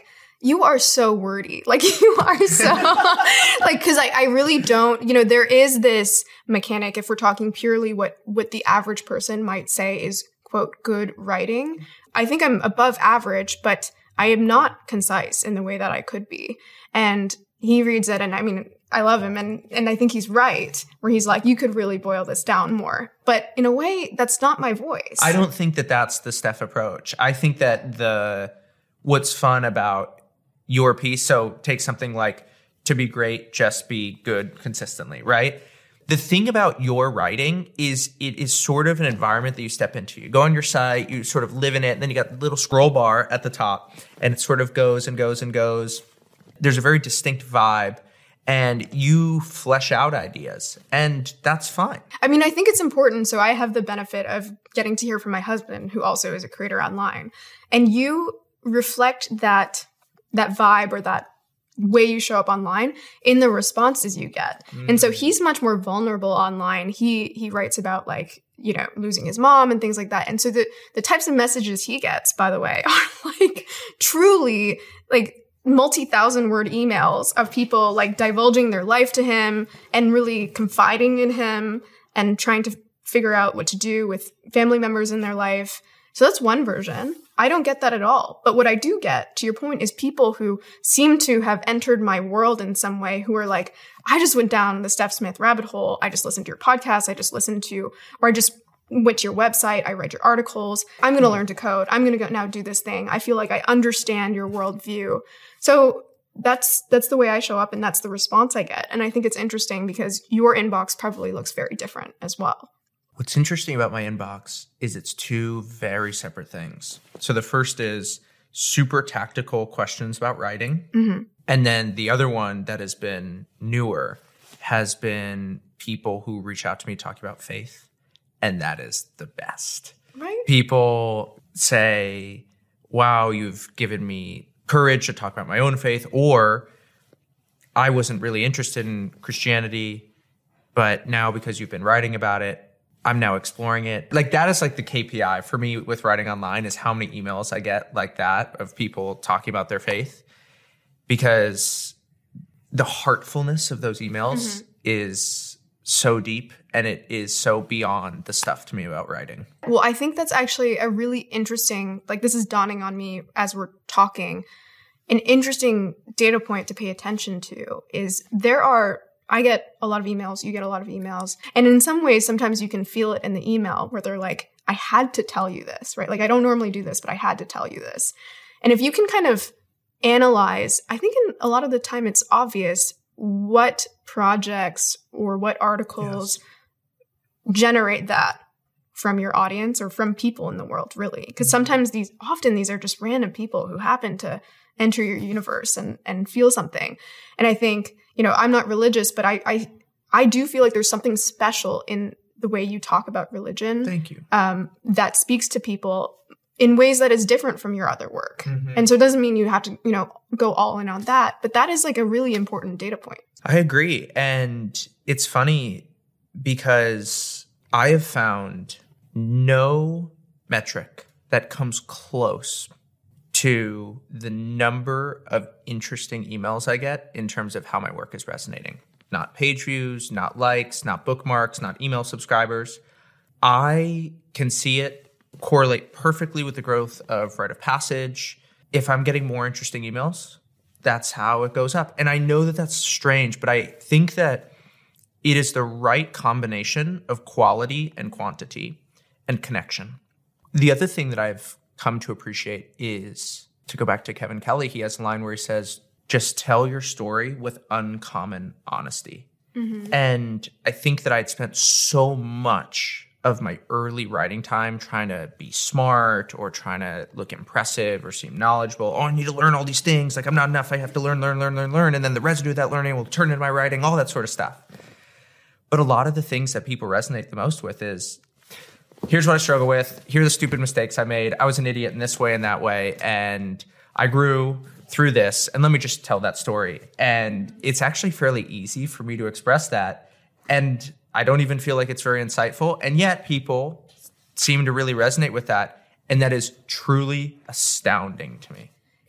You are so wordy. Like you are so like, cause I, I really don't, you know, there is this mechanic, if we're talking purely what, what the average person might say is quote, good writing. I think I'm above average, but I am not concise in the way that I could be. And he reads it, and I mean, I love him, and, and I think he's right, where he's like, you could really boil this down more. But in a way, that's not my voice. I don't think that that's the Steph approach. I think that the what's fun about your piece, so take something like to be great, just be good consistently, right? The thing about your writing is it is sort of an environment that you step into. You go on your site, you sort of live in it, and then you got the little scroll bar at the top, and it sort of goes and goes and goes. There's a very distinct vibe, and you flesh out ideas, and that's fine. I mean, I think it's important. So I have the benefit of getting to hear from my husband, who also is a creator online, and you reflect that that vibe or that way you show up online in the responses you get. Mm. And so he's much more vulnerable online. He he writes about like, you know, losing his mom and things like that. And so the the types of messages he gets, by the way, are like truly like multi-thousand word emails of people like divulging their life to him and really confiding in him and trying to figure out what to do with family members in their life. So that's one version. I don't get that at all. But what I do get, to your point, is people who seem to have entered my world in some way who are like, I just went down the Steph Smith rabbit hole. I just listened to your podcast. I just listened to, or I just went to your website. I read your articles. I'm going to learn to code. I'm going to go now do this thing. I feel like I understand your worldview. So that's that's the way I show up, and that's the response I get. And I think it's interesting because your inbox probably looks very different as well. What's interesting about my inbox is it's two very separate things. So the first is super tactical questions about writing. Mm-hmm. And then the other one that has been newer has been people who reach out to me talking about faith. And that is the best. Right. People say, wow, you've given me courage to talk about my own faith, or I wasn't really interested in Christianity, but now because you've been writing about it, I'm now exploring it. Like that is like the K P I for me with writing online is how many emails I get like that of people talking about their faith, because the heartfulness of those emails mm-hmm. is so deep and it is so beyond the stuff to me about writing. Well, I think that's actually a really interesting, like this is dawning on me as we're talking, an interesting data point to pay attention to is there are I get a lot of emails, you get a lot of emails. And in some ways, sometimes you can feel it in the email where they're like, I had to tell you this, right? Like, I don't normally do this, but I had to tell you this. And if you can kind of analyze, I think in a lot of the time it's obvious what projects or what articles yes. generate that from your audience or from people in the world, really. Because sometimes these, often these are just random people who happen to enter your universe and, and feel something. And I think, you know, I'm not religious, but I, I, I do feel like there's something special in the way you talk about religion. Thank you. Um, that speaks to people in ways that is different from your other work. Mm-hmm. And so it doesn't mean you have to, you know, go all in on that, but that is like a really important data point. I agree. And it's funny because I have found no metric that comes close to the number of interesting emails I get in terms of how my work is resonating. Not page views, not likes, not bookmarks, not email subscribers. I can see it correlate perfectly with the growth of Rite of Passage. If I'm getting more interesting emails, that's how it goes up. And I know that that's strange, but I think that it is the right combination of quality and quantity and connection. The other thing that I've come to appreciate is, to go back to Kevin Kelly, he has a line where he says, just tell your story with uncommon honesty. Mm-hmm. And I think that I'd spent so much of my early writing time trying to be smart or trying to look impressive or seem knowledgeable. Oh, I need to learn all these things. Like I'm not enough. I have to learn, learn, learn, learn, learn. And then the residue of that learning will turn into my writing, all that sort of stuff. But a lot of the things that people resonate the most with is, here's what I struggle with. Here are the stupid mistakes I made. I was an idiot in this way and that way. And I grew through this. And let me just tell that story. And it's actually fairly easy for me to express that. And I don't even feel like it's very insightful. And yet people seem to really resonate with that. And that is truly astounding to me.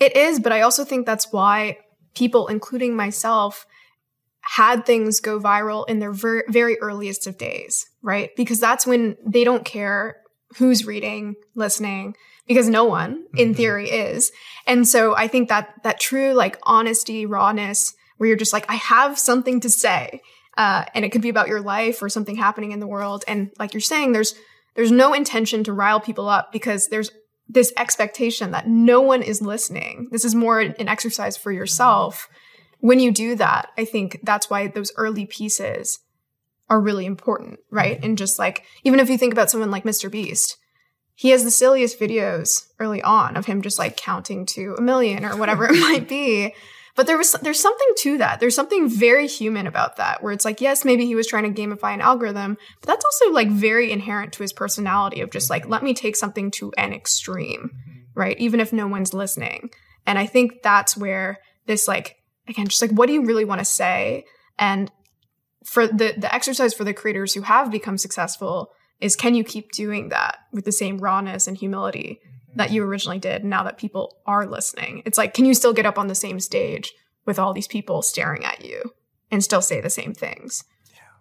It is, but I also think that's why people, including myself, had things go viral in their ver- very earliest of days, right? Because that's when they don't care who's reading, listening, because no one in mm-hmm. theory is. And so I think that that true like honesty, rawness, where you're just like, I have something to say, uh, and it could be about your life or something happening in the world. And like you're saying, there's there's no intention to rile people up because there's this expectation that no one is listening. This is more an exercise for yourself. When you do that, I think that's why those early pieces are really important, right? And just like, even if you think about someone like Mister Beast, he has the silliest videos early on of him just like counting to a million or whatever it might be. But there was, there's something to that. There's something very human about that, where it's like, yes, maybe he was trying to gamify an algorithm, but that's also like very inherent to his personality of just like, let me take something to an extreme, right? Even if no one's listening. And I think that's where this like, again, just like, what do you really want to say? And for the, the exercise for the creators who have become successful is, can you keep doing that with the same rawness and humility that you originally did now that people are listening? It's like, can you still get up on the same stage with all these people staring at you and still say the same things? Yeah.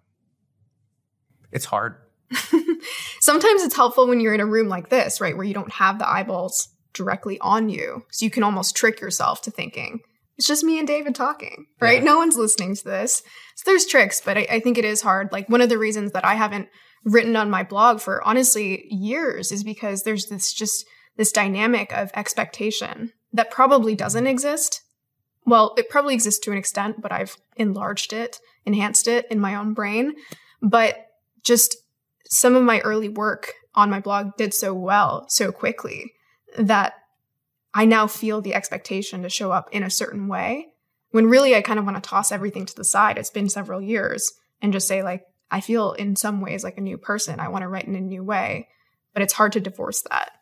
It's hard. Sometimes it's helpful when you're in a room like this, right, where you don't have the eyeballs directly on you. So you can almost trick yourself to thinking, it's just me and David talking, right? Yeah. No one's listening to this. So there's tricks, but I, I think it is hard. Like, one of the reasons that I haven't written on my blog for honestly years is because there's this just this dynamic of expectation that probably doesn't exist. Well, it probably exists to an extent, but I've enlarged it, enhanced it in my own brain. But just some of my early work on my blog did so well, so quickly, that I now feel the expectation to show up in a certain way, when really I kind of want to toss everything to the side. It's been several years and just say, like, I feel in some ways like a new person. I want to write in a new way, but it's hard to divorce that.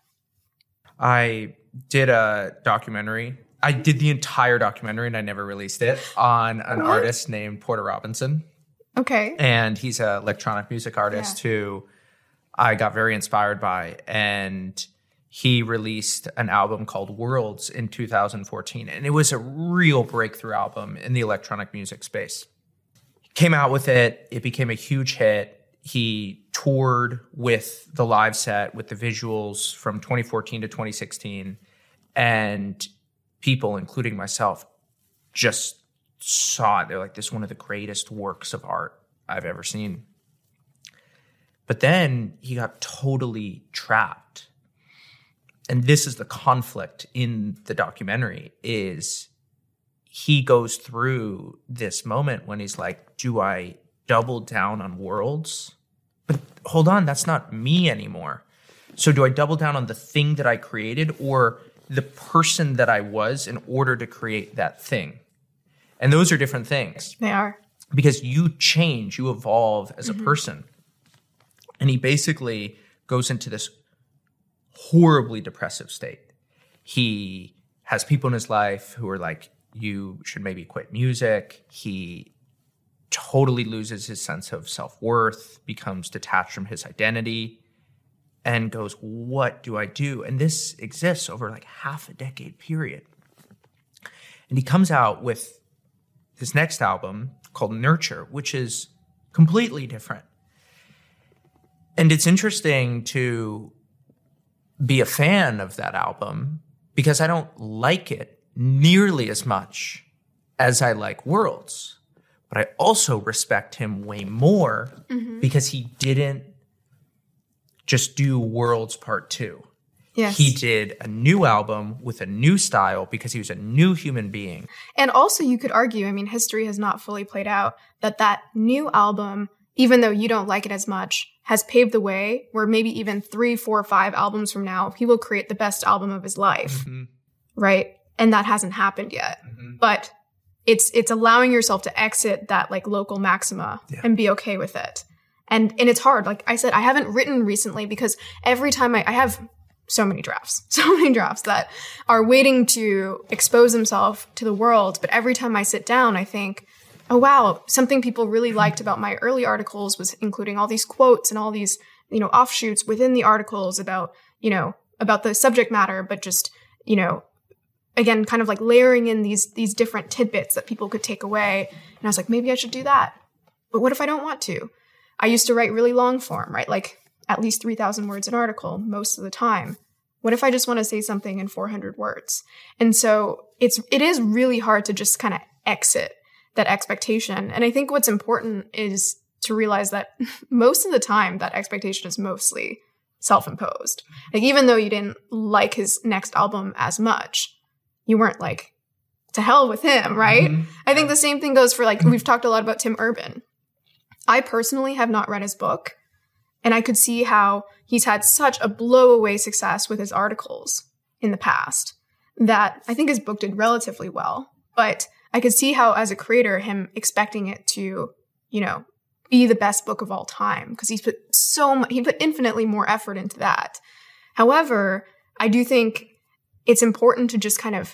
I did a documentary. I did the entire documentary and I never released it, on an what? artist named Porter Robinson. Okay. And he's an electronic music artist yeah. who I got very inspired by. And he released an album called Worlds in two thousand fourteen. And it was a real breakthrough album in the electronic music space. Came out with it. It became a huge hit. He toured with the live set, with the visuals from twenty fourteen to twenty sixteen. And people, including myself, just saw it. They're like, this is one of the greatest works of art I've ever seen. But then he got totally trapped. And this is the conflict in the documentary, is he goes through this moment when he's like, do I double down on Worlds? But hold on, that's not me anymore. So do I double down on the thing that I created, or the person that I was in order to create that thing? And those are different things. They are. Because you change, you evolve as mm-hmm. a person. And he basically goes into this horribly depressive state. He has people in his life who are like, you should maybe quit music. He totally loses his sense of self-worth, becomes detached from his identity, and goes, what do I do? And this exists over like half a decade period. And he comes out with his next album called Nurture, which is completely different. And it's interesting to be a fan of that album because I don't like it nearly as much as I like Worlds. But I also respect him way more mm-hmm. because he didn't just do Worlds Part Two. Yes. He did a new album with a new style because he was a new human being. And also you could argue, I mean, history has not fully played out, that that new album, even though you don't like it as much, has paved the way where maybe even three, four, five albums from now, he will create the best album of his life. Mm-hmm. Right? And that hasn't happened yet. Mm-hmm. But it's it's allowing yourself to exit that like local maxima yeah. and be okay with it. And and it's hard. Like I said, I haven't written recently because every time I, I have so many drafts, so many drafts that are waiting to expose themselves to the world. But every time I sit down, I think, oh, wow, something people really liked about my early articles was including all these quotes and all these, you know, offshoots within the articles about, you know, about the subject matter, but just, you know, again, kind of like layering in these these different tidbits that people could take away. And I was like, maybe I should do that. But what if I don't want to? I used to write really long form, right? Like at least three thousand words an article most of the time. What if I just want to say something in four hundred words? And so it's it is really hard to just kind of exit that expectation. And I think what's important is to realize that most of the time that expectation is mostly self-imposed. Like even though you didn't like his next album as much, you weren't like, to hell with him, right? Mm-hmm. I think the same thing goes for like, we've talked a lot about Tim Urban. I personally have not read his book, and I could see how he's had such a blow-away success with his articles in the past that I think his book did relatively well. But I could see how, as a creator, him expecting it to, you know, be the best book of all time, because he's put so much, he put infinitely more effort into that. However, I do think it's important to just kind of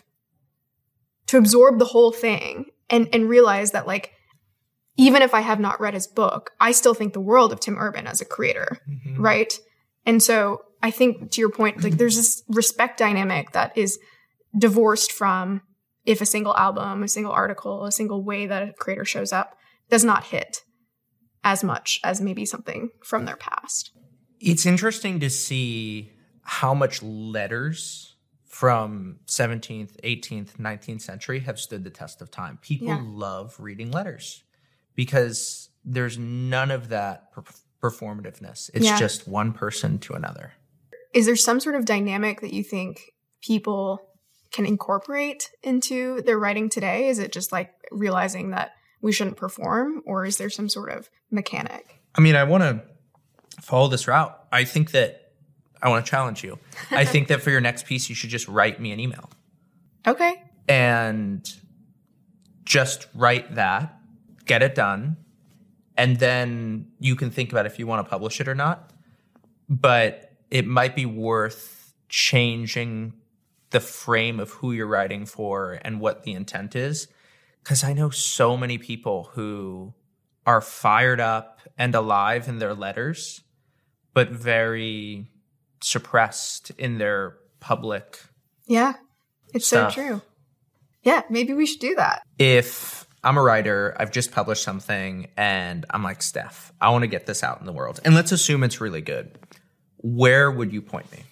to absorb the whole thing and and realize that, like, even if I have not read his book, I still think the world of Tim Urban as a creator, mm-hmm. right? And so I think, to your point, like there's this respect dynamic that is divorced from if a single album, a single article, a single way that a creator shows up does not hit as much as maybe something from their past. It's interesting to see how much letters from seventeenth, eighteenth, nineteenth century have stood the test of time. People yeah. love reading letters because there's none of that per- performativeness. It's yeah. just one person to another. Is there some sort of dynamic that you think people can incorporate into their writing today? Is it just like realizing that we shouldn't perform, or is there some sort of mechanic? I mean, I want to follow this route. I think that I want to challenge you. I think that for your next piece, you should just write me an email. Okay. And just write that, get it done, and then you can think about if you want to publish it or not. But it might be worth changing the frame of who you're writing for and what the intent is. Because I know so many people who are fired up and alive in their letters, but very suppressed in their public Yeah, it's stuff. So true. Yeah, maybe we should do that. If I'm a writer, I've just published something, and I'm like, Steph, I want to get this out in the world. And let's assume it's really good. Where would you point me?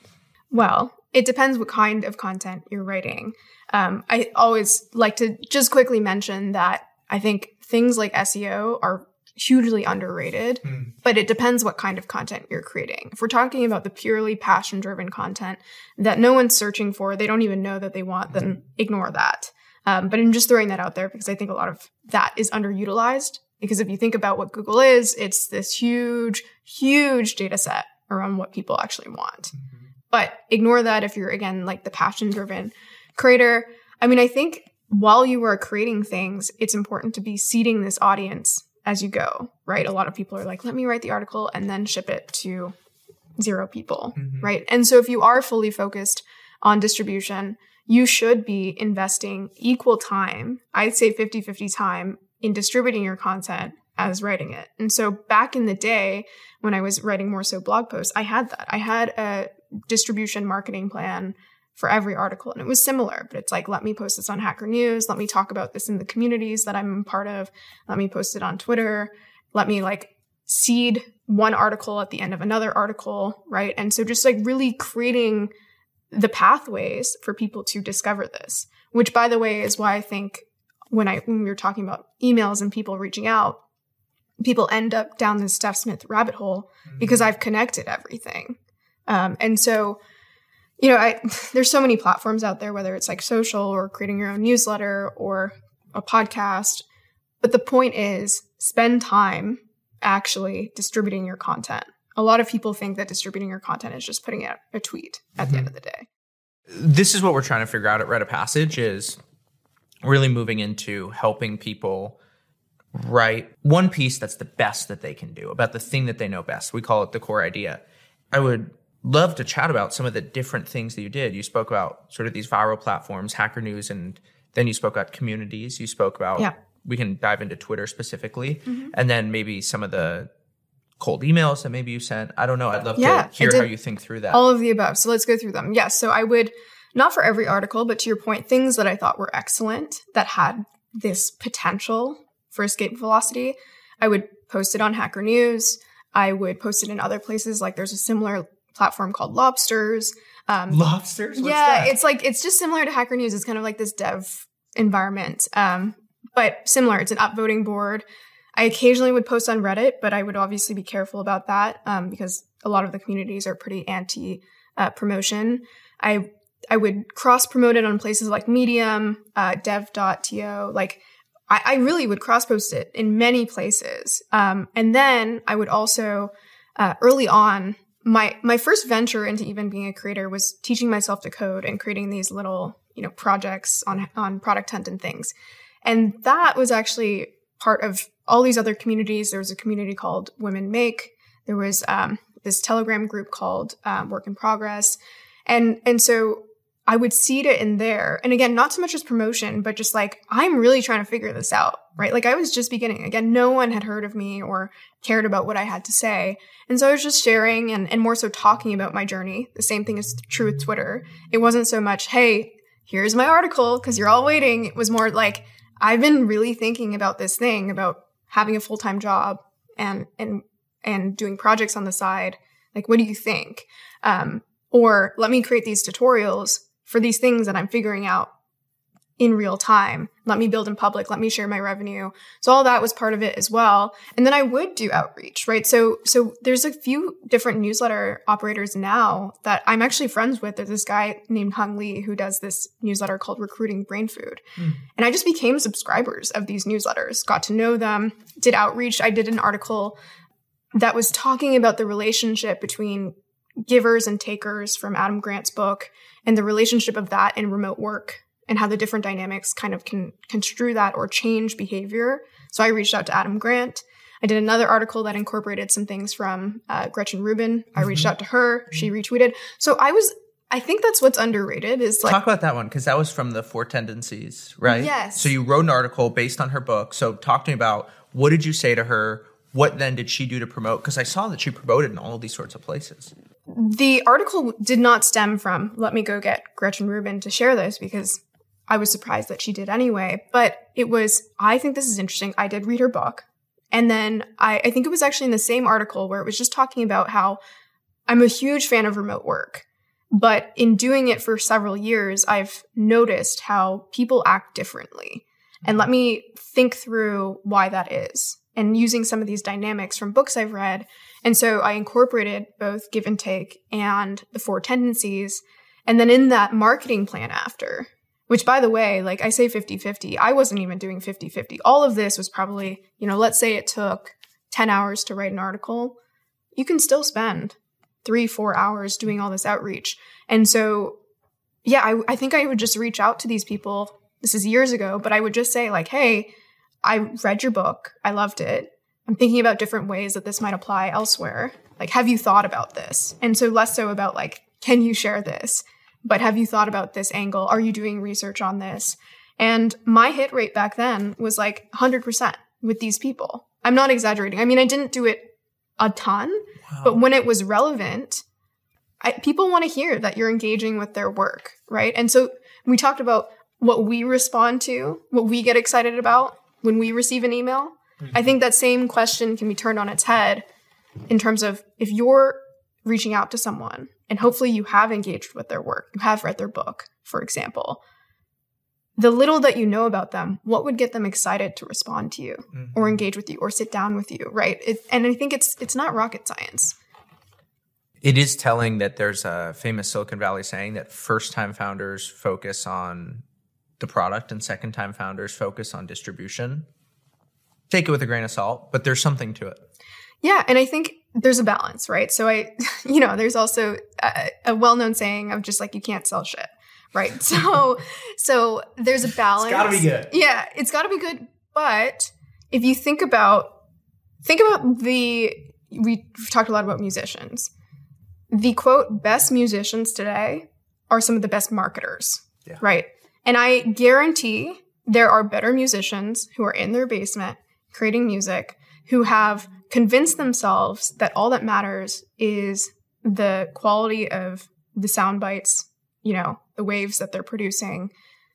Well, it depends what kind of content you're writing. Um, I always like to just quickly mention that I think things like S E O are hugely underrated, mm. but it depends what kind of content you're creating. If we're talking about the purely passion-driven content that no one's searching for, they don't even know that they want, then ignore that. Um, but I'm just throwing that out there because I think a lot of that is underutilized. Because if you think about what Google is, it's this huge, huge data set around what people actually want. Mm-hmm. But ignore that if you're, again, like the passion-driven creator. I mean, I think while you are creating things, it's important to be seeding this audience as you go, right? A lot of people are like, let me write the article and then ship it to zero people, mm-hmm. right? And so if you are fully focused on distribution, you should be investing equal time, I'd say fifty-fifty time, in distributing your content as writing it. And so back in the day, when I was writing more so blog posts, I had that. I had a distribution marketing plan for every article. And it was similar, but it's like, let me post this on Hacker News. Let me talk about this in the communities that I'm a part of. Let me post it on Twitter. Let me like seed one article at the end of another article, right? And so just like really creating the pathways for people to discover this, which, by the way, is why I think when I when we were talking about emails and people reaching out, people end up down this Steph Smith rabbit hole mm-hmm. because I've connected everything. Um, and so You know, I, there's so many platforms out there, whether it's like social or creating your own newsletter or a podcast. But the point is, spend time actually distributing your content. A lot of people think that distributing your content is just putting out a tweet at mm-hmm. the end of the day. This is what we're trying to figure out at Write a Passage, is really moving into helping people write one piece that's the best that they can do about the thing that they know best. We call it the core idea. I would love to chat about some of the different things that you did. You spoke about sort of these viral platforms, Hacker News, and then you spoke about communities. You spoke about, yeah. we can dive into Twitter specifically, mm-hmm. and then maybe some of the cold emails that maybe you sent. I don't know. I'd love yeah, to hear how you think through that. All of the above. So let's go through them. Yes. Yeah, so I would not for every article, but to your point, things that I thought were excellent that had this potential for escape velocity, I would post it on Hacker News. I would post it in other places. Like there's a similar platform called Lobsters. Um, Lobsters? What's yeah, that? it's like, it's just similar to Hacker News. It's kind of like this dev environment, um, but similar. It's an upvoting board. I occasionally would post on Reddit, but I would obviously be careful about that um, because a lot of the communities are pretty anti uh, promotion. I I would cross promote it on places like Medium, uh, dev dot to. Like I, I really would cross post it in many places. Um, and then I would also uh, early on, my my first venture into even being a creator was teaching myself to code and creating these little, you know, projects on on Product Hunt and things. And that was actually part of all these other communities. There was a community called Women Make. There was um, this Telegram group called um, Work in Progress. And and so I would seed it in there. And again, not so much as promotion, but just like, I'm really trying to figure this out, right? Like I was just beginning. Again, no one had heard of me or cared about what I had to say. And so I was just sharing and, and more so talking about my journey. The same thing is true with Twitter. It wasn't so much, hey, here's my article because you're all waiting. It was more like, I've been really thinking about this thing, about having a full-time job and and and doing projects on the side. Like, what do you think? Um, or let me create these tutorials for these things that I'm figuring out in real time. Let me build in public. Let me share my revenue. So all that was part of it as well. And then I would do outreach, right? So so there's a few different newsletter operators now that I'm actually friends with. There's this guy named Hung Lee who does this newsletter called Recruiting Brain Food. Mm. And I just became subscribers of these newsletters, got to know them, did outreach. I did an article that was talking about the relationship between givers and takers from Adam Grant's book and the relationship of that in remote work and how the different dynamics kind of can construe that or change behavior. So I reached out to Adam Grant. I did another article that incorporated some things from uh, Gretchen Rubin. I mm-hmm. reached out to her. She retweeted. So I was, I think that's what's underrated is like. Talk about that one, because that was from the Four Tendencies, right? Yes. So you wrote an article based on her book. So talk to me about, what did you say to her? What then did she do to promote? Because I saw that she promoted in all of these sorts of places. The article did not stem from, let me go get Gretchen Rubin to share this, because I was surprised that she did anyway. But it was, I think this is interesting. I did read her book. And then I, I think it was actually in the same article where it was just talking about how I'm a huge fan of remote work. But in doing it for several years, I've noticed how people act differently. And let me think through why that is. And using some of these dynamics from books I've read. And so I incorporated both Give and Take and the Four Tendencies. And then in that marketing plan after, which by the way, like I say fifty-fifty, I wasn't even doing fifty-fifty. All of this was probably, you know, let's say it took ten hours to write an article. You can still spend three, four hours doing all this outreach. And so, yeah, I, I think I would just reach out to these people. This is years ago, but I would just say like, hey, I read your book. I loved it. I'm thinking about different ways that this might apply elsewhere. Like, have you thought about this? And so less so about like, can you share this? But have you thought about this angle? Are you doing research on this? And my hit rate back then was like one hundred percent with these people. I'm not exaggerating. I mean, I didn't do it a ton, wow. But when it was relevant, I, people want to hear that you're engaging with their work, right? And so we talked about what we respond to, what we get excited about when we receive an email. Mm-hmm. I think that same question can be turned on its head in terms of if you're reaching out to someone and hopefully you have engaged with their work, you have read their book, for example, the little that you know about them, what would get them excited to respond to you mm-hmm. or engage with you or sit down with you, right? It, and I think it's it's not rocket science. It is telling that there's a famous Silicon Valley saying that first-time founders focus on the product and second-time founders focus on distribution. Take it with a grain of salt, but there's something to it. Yeah, and I think there's a balance, right? So I, you know, there's also a, a well-known saying of just like, you can't sell shit, right? So, so there's a balance. It's gotta be good. Yeah, it's gotta be good. But if you think about, think about the, we've talked a lot about musicians. The quote, best musicians today are some of the best marketers, yeah. right? And I guarantee there are better musicians who are in their basement creating music who have convinced themselves that all that matters is the quality of the sound bites, you know, the waves that they're producing.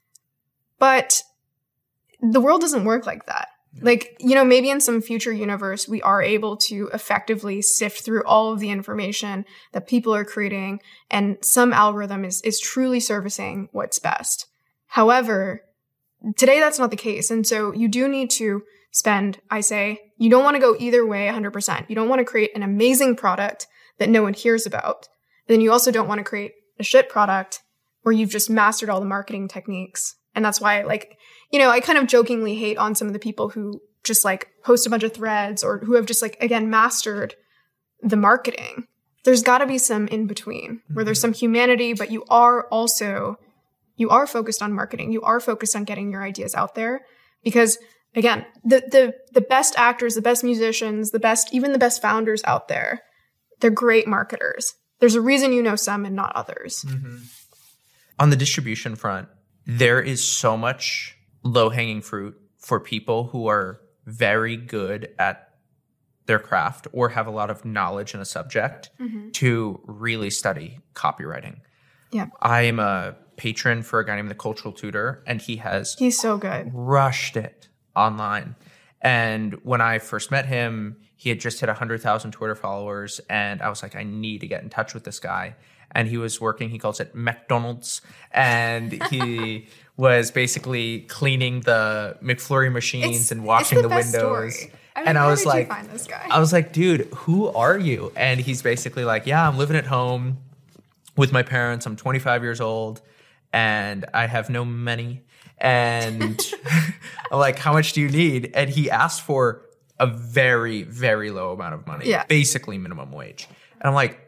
But the world doesn't work like that. Yeah. Like, you know, maybe in some future universe, we are able to effectively sift through all of the information that people are creating, and some algorithm is, is truly servicing what's best. However, today that's not the case. And so you do need to spend, I say, you don't want to go either way one hundred percent. You don't want to create an amazing product that no one hears about. Then you also don't want to create a shit product where you've just mastered all the marketing techniques. And that's why, like, you know, I kind of jokingly hate on some of the people who just like post a bunch of threads or who have just like, again, mastered the marketing. There's got to be some in between mm-hmm. where there's some humanity, but you are also, you are focused on marketing. You are focused on getting your ideas out there because, again, the the the best actors, the best musicians, the best, even the best founders out there, they're great marketers. There's a reason you know some and not others. Mm-hmm. On the distribution front, there is so much low-hanging fruit for people who are very good at their craft or have a lot of knowledge in a subject mm-hmm. to really study copywriting. Yeah. I am a patron for a guy named The Cultural Tutor, and he has He's so good. Rushed it online. And when I first met him, he had just hit one hundred thousand Twitter followers, and I was like, I need to get in touch with this guy. And he was working, he calls it McDonald's, and he was basically cleaning the McFlurry machines it's, and washing it's the, the windows. Story. I mean, and I was did like, you find this guy? I was like, dude, who are you? And he's basically like, yeah, I'm living at home with my parents. I'm twenty-five years old, and I have no money. And I'm like, how much do you need? And he asked for a very, very low amount of money, yeah. basically minimum wage. And I'm like,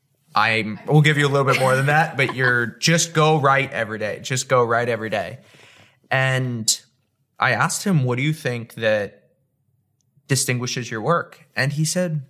I will give you a little bit more than that, but you're just go right every day. Just go right every day. And I asked him, what do you think that distinguishes your work? And he said,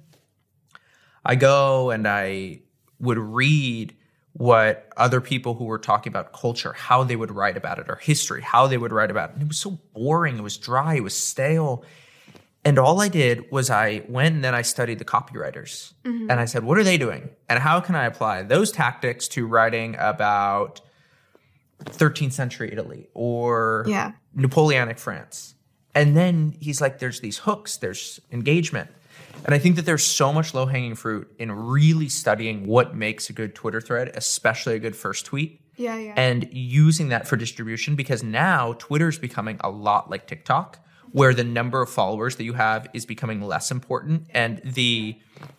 I go and I would read what other people who were talking about culture, how they would write about it, or history, how they would write about it. And it was so boring. It was dry. It was stale. And all I did was I went and then I studied the copywriters. Mm-hmm. And I said, what are they doing? And how can I apply those tactics to writing about thirteenth century Italy or yeah. Napoleonic France? And then he's like, there's these hooks, there's engagement. And I think that there's so much low-hanging fruit in really studying what makes a good Twitter thread, especially a good first tweet. Yeah, yeah. And using that for distribution, because now Twitter's becoming a lot like TikTok, where the number of followers that you have is becoming less important and the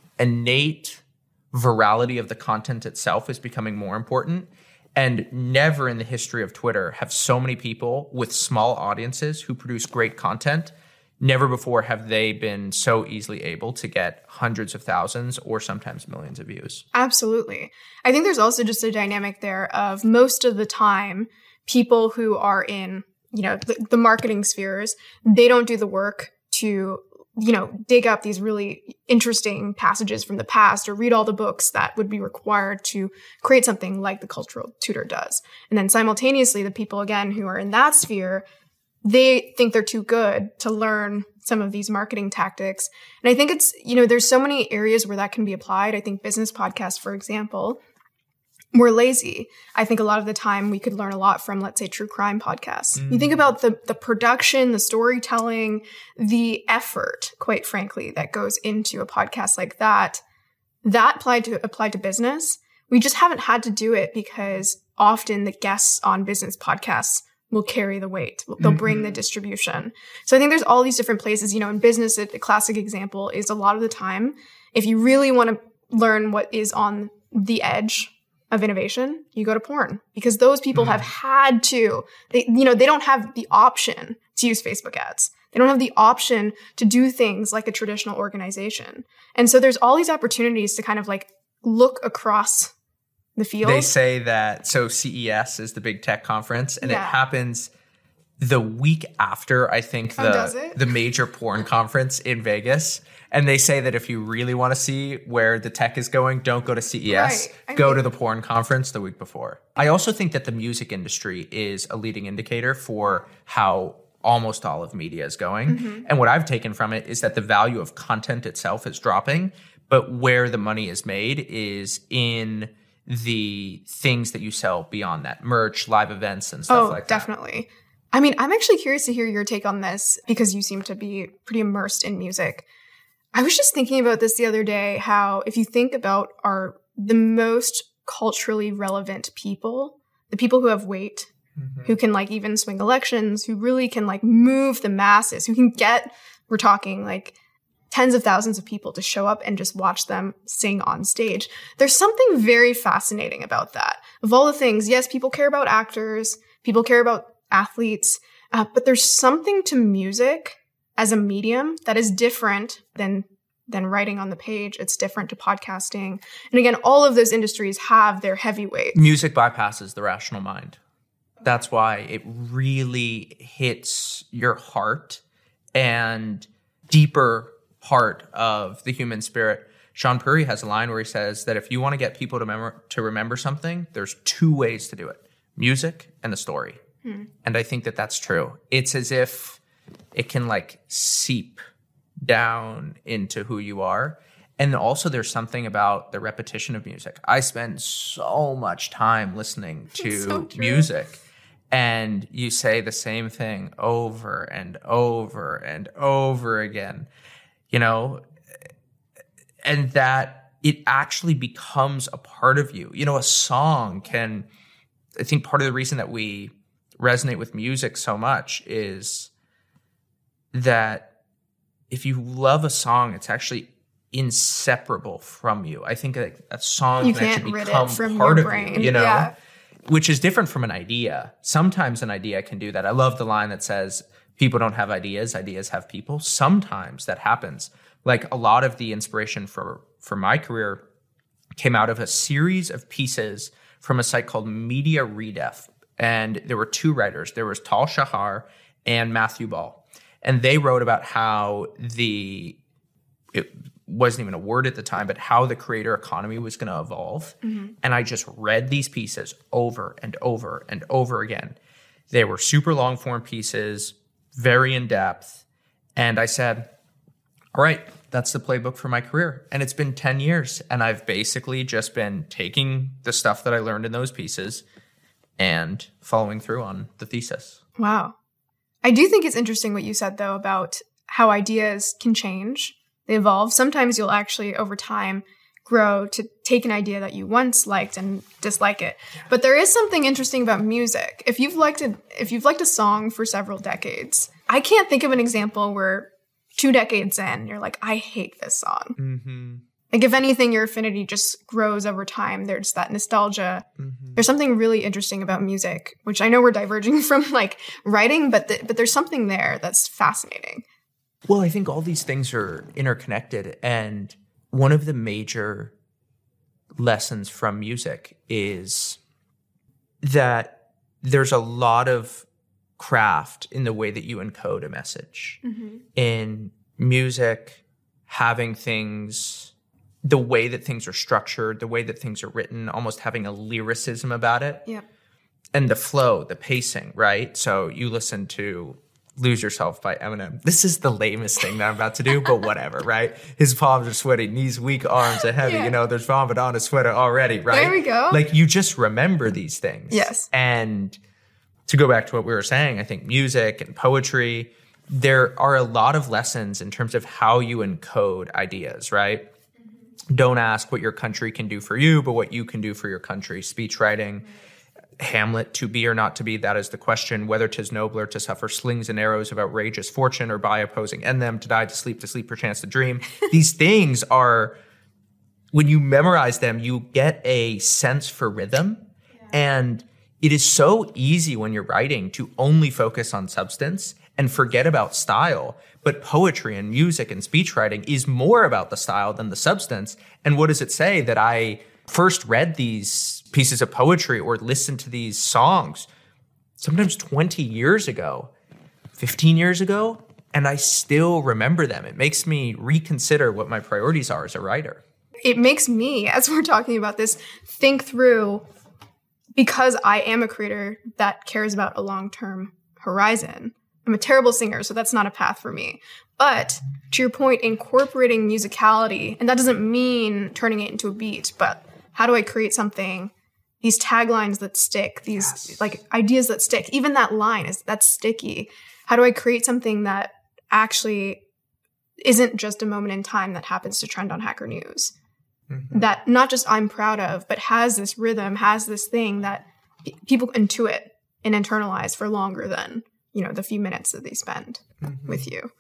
innate virality of the content itself is becoming more important. And never in the history of Twitter have so many people with small audiences who produce great content. Never before have they been so easily able to get hundreds of thousands or sometimes millions of views. Absolutely. I think there's also just a dynamic there of most of the time, people who are in, you know, the, the marketing spheres, they don't do the work to, you know, dig up these really interesting passages from the past or read all the books that would be required to create something like the Cultural Tutor does. And then simultaneously, the people, again, who are in that sphere, they think they're too good to learn some of these marketing tactics. And I think it's, you know, there's so many areas where that can be applied. I think business podcasts, for example, we're lazy. I think a lot of the time we could learn a lot from, let's say, true crime podcasts. Mm. You think about the the production, the storytelling, the effort, quite frankly, that goes into a podcast like that. That applied to applied to business. We just haven't had to do it because often the guests on business podcasts will carry the weight. They'll bring mm-hmm. the distribution. So I think there's all these different places. You know, in business, a, a classic example is a lot of the time, if you really want to learn what is on the edge of innovation, you go to porn because those people mm-hmm. have had to, they, you know, they don't have the option to use Facebook ads. They don't have the option to do things like a traditional organization. And so there's all these opportunities to kind of like look across the field. They say that, so C E S is the big tech conference, and yeah. it happens the week after, I think, oh, the does it? the major porn conference in Vegas. And they say that if you really want to see where the tech is going, don't go to C E S. Right. Go mean, to the porn conference the week before. I also think that the music industry is a leading indicator for how almost all of media is going. Mm-hmm. And what I've taken from it is that the value of content itself is dropping, but where the money is made is in the things that you sell beyond that, merch, live events, and stuff oh, like that. Definitely. I mean, I'm actually curious to hear your take on this because you seem to be pretty immersed in music. I was just thinking about this the other day, how if you think about our the most culturally relevant people, the people who have weight, mm-hmm. who can like even swing elections, who really can like move the masses, who can get, we're talking like tens of thousands of people to show up and just watch them sing on stage. There's something very fascinating about that. Of all the things, yes, people care about actors, people care about athletes, uh, but there's something to music as a medium that is different than than writing on the page. It's different to podcasting. And again, all of those industries have their heavyweights. Music bypasses the rational mind. That's why it really hits your heart and deeper part of the human spirit. Sean Puri has a line where he says that if you want to get people to remember, to remember something, there's two ways to do it: music and the story. Hmm. And I think that that's true. It's as if it can like seep down into who you are. And also there's something about the repetition of music. I spend so much time listening to so music, and you say the same thing over and over and over again, you know, and that it actually becomes a part of you. You know, a song can, I think part of the reason that we resonate with music so much is that if you love a song, it's actually inseparable from you. I think like a song you can can't actually rid become it from part your of brain. you, you know, yeah. which is different from an idea. Sometimes an idea can do that. I love the line that says, people don't have ideas, ideas have people. Sometimes that happens. Like a lot of the inspiration for, for my career came out of a series of pieces from a site called Media Redef. And there were two writers. There was Tal Shahar and Matthew Ball. And they wrote about how the, it wasn't even a word at the time, but how the creator economy was going to evolve. Mm-hmm. And I just read these pieces over and over and over again. They were super long form pieces, very in depth. And I said, all right, that's the playbook for my career. And it's been ten years. And I've basically just been taking the stuff that I learned in those pieces and following through on the thesis. Wow. I do think it's interesting what you said, though, about how ideas can change. They evolve. Sometimes you'll actually, over time, grow to take an idea that you once liked and dislike it. But there is something interesting about music. If you've liked a, if you've liked a song for several decades, I can't think of an example where two decades in, you're like, I hate this song. Mm-hmm. Like, if anything, your affinity just grows over time. There's that nostalgia. Mm-hmm. There's something really interesting about music, which I know we're diverging from, like, writing, but th- but there's something there that's fascinating. Well, I think all these things are interconnected. And one of the major lessons from music is that there's a lot of craft in the way that you encode a message. Mm-hmm. In music, having things... the way that things are structured, the way that things are written, almost having a lyricism about it. Yeah. And the flow, the pacing, right? So you listen to Lose Yourself by Eminem. This is the lamest thing that I'm about to do, but whatever, right? His palms are sweaty, knees weak, arms are heavy. Yeah. You know, there's vomit on his sweater already, right? There we go. Like, you just remember these things. Yes. And to go back to what we were saying, I think music and poetry, there are a lot of lessons in terms of how you encode ideas, right? Don't ask what your country can do for you, but what you can do for your country. Speech writing, Hamlet, to be or not to be, that is the question. Whether 'tis nobler to suffer slings and arrows of outrageous fortune, or by opposing end them, to die, to sleep, to sleep, perchance to dream. These things are, when you memorize them, you get a sense for rhythm. Yeah. And it is so easy when you're writing to only focus on substance and forget about style. But poetry and music and speech writing is more about the style than the substance. And what does it say? That I first read these pieces of poetry or listened to these songs sometimes twenty years ago, fifteen years ago, and I still remember them. It makes me reconsider what my priorities are as a writer. It makes me, as we're talking about this, think through, because I am a creator that cares about a long-term horizon. I'm a terrible singer, so that's not a path for me. But to your point, incorporating musicality, and that doesn't mean turning it into a beat, but How do I create something, these taglines that stick, these Yes. like ideas that stick, even that line is that's sticky. How do I create something that actually isn't just a moment in time that happens to trend on Hacker News? Mm-hmm. That not just I'm proud of, but has this rhythm, has this thing that p- people intuit and internalize for longer than, you know, the few minutes that they spend Mm-hmm. with you.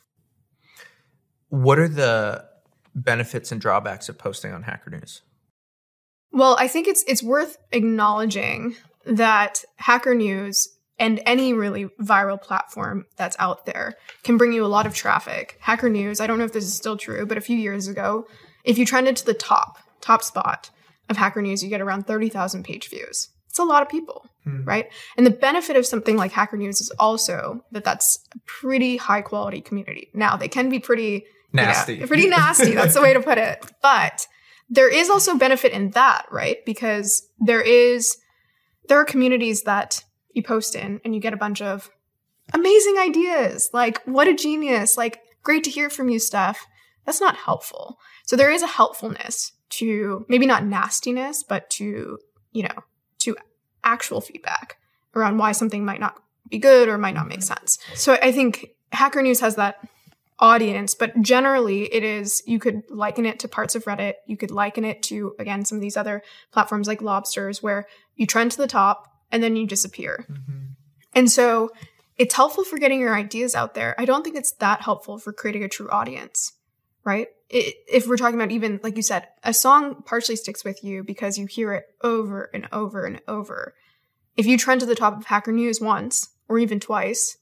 What are the benefits and drawbacks of posting on Hacker News? Well, I think it's it's worth acknowledging that Hacker News and any really viral platform that's out there can bring you a lot of traffic. Hacker News, I don't know if this is still true, but a few years ago, if you trended to the top, top spot of Hacker News, you get around thirty thousand page views. It's a lot of people, Hmm. right? And the benefit of something like Hacker News is also that that's a pretty high quality community. Now, they can be pretty Nasty. Yeah, pretty nasty. That's the way to put it. But there is also benefit in that, right? Because there is, there are communities that you post in and you get a bunch of amazing ideas. Like, what a genius. Like, great to hear from you stuff. That's not helpful. So there is a helpfulness to maybe not nastiness, but to, you know, to actual feedback around why something might not be good or might not make sense. So I think Hacker News has that audience, but generally it is, you could liken it to parts of Reddit. You could liken it to, again, some of these other platforms like Lobsters, where you trend to the top and then you disappear. Mm-hmm. And so it's helpful for getting your ideas out there. I don't think it's that helpful for creating a true audience, right? It, if we're talking about, even, like you said, a song partially sticks with you because you hear it over and over and over. If you trend to the top of Hacker News once or even twice,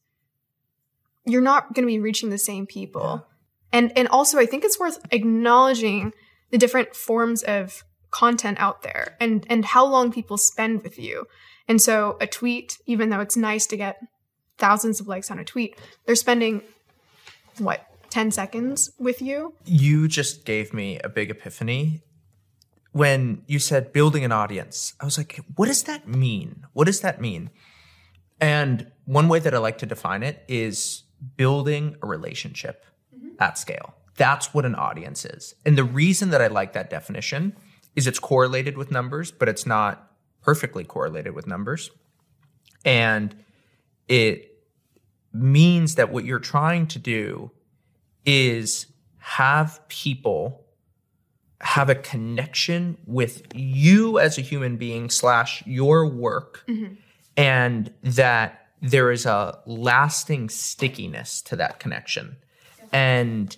you're not going to be reaching the same people. Yeah. And and also, I think it's worth acknowledging the different forms of content out there and, and how long people spend with you. And so a tweet, even though it's nice to get thousands of likes on a tweet, they're spending, what, ten seconds with you? You just gave me a big epiphany. When you said building an audience, I was like, what does that mean? What does that mean? And one way that I like to define it is building a relationship mm-hmm. at scale. That's what an audience is. And the reason that I like that definition is it's correlated with numbers, but it's not perfectly correlated with numbers. And it means that what you're trying to do is have people have a connection with you as a human being slash your work, mm-hmm. and that there is a lasting stickiness to that connection. And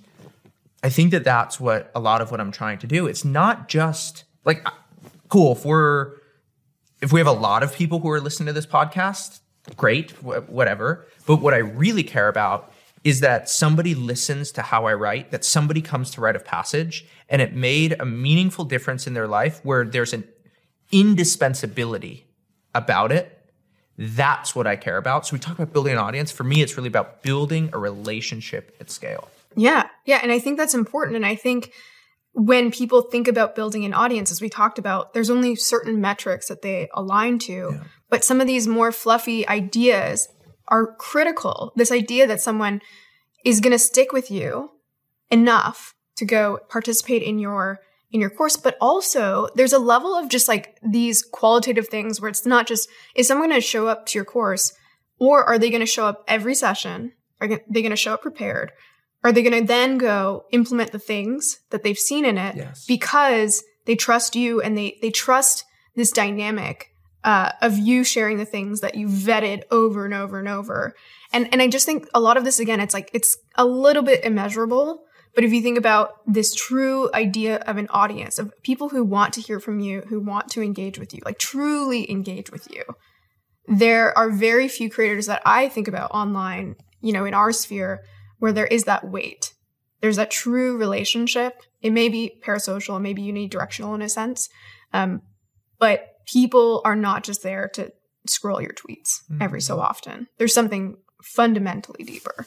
I think that that's what a lot of what I'm trying to do. It's not just like, cool, if we're, if we have a lot of people who are listening to this podcast, great, wh- whatever. But what I really care about is that somebody listens to how I write, that somebody comes to Rite of Passage, and it made a meaningful difference in their life where there's an indispensability about it. That's what I care about. So we talk about building an audience. For me, it's really about building a relationship at scale. Yeah. Yeah. And I think that's important. And I think when people think about building an audience, as we talked about, there's only certain metrics that they align to. Yeah. But some of these more fluffy ideas are critical. This idea that someone is going to stick with you enough to go participate in your in your course, but also there's a level of just like these qualitative things where it's not just, is someone going to show up to your course, or are they going to show up every session? Are they going to show up prepared? Are they going to then go implement the things that they've seen in it yes. because they trust you and they they trust this dynamic uh, of you sharing the things that you vetted over and over and over. And and I just think a lot of this, again, it's like, it's a little bit immeasurable. But if you think about this true idea of an audience, of people who want to hear from you, who want to engage with you, like truly engage with you, there are very few creators that I think about online, you know, in our sphere, where there is that weight. There's that true relationship. It may be parasocial, it may be unidirectional in a sense, um, but people are not just there to scroll your tweets mm-hmm. every so often. There's something fundamentally deeper.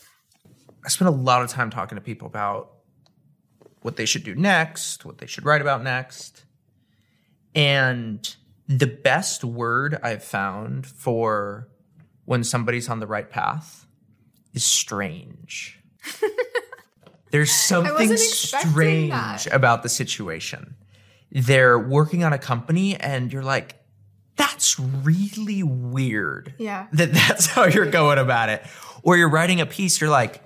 I spend a lot of time talking to people about what they should do next, what they should write about next. And the best word I've found for when somebody's on the right path is strange. There's something strange that. about the situation. they're working on a company and you're like, that's really weird. Yeah. That that's how you're going about it. Or you're writing a piece, you're like,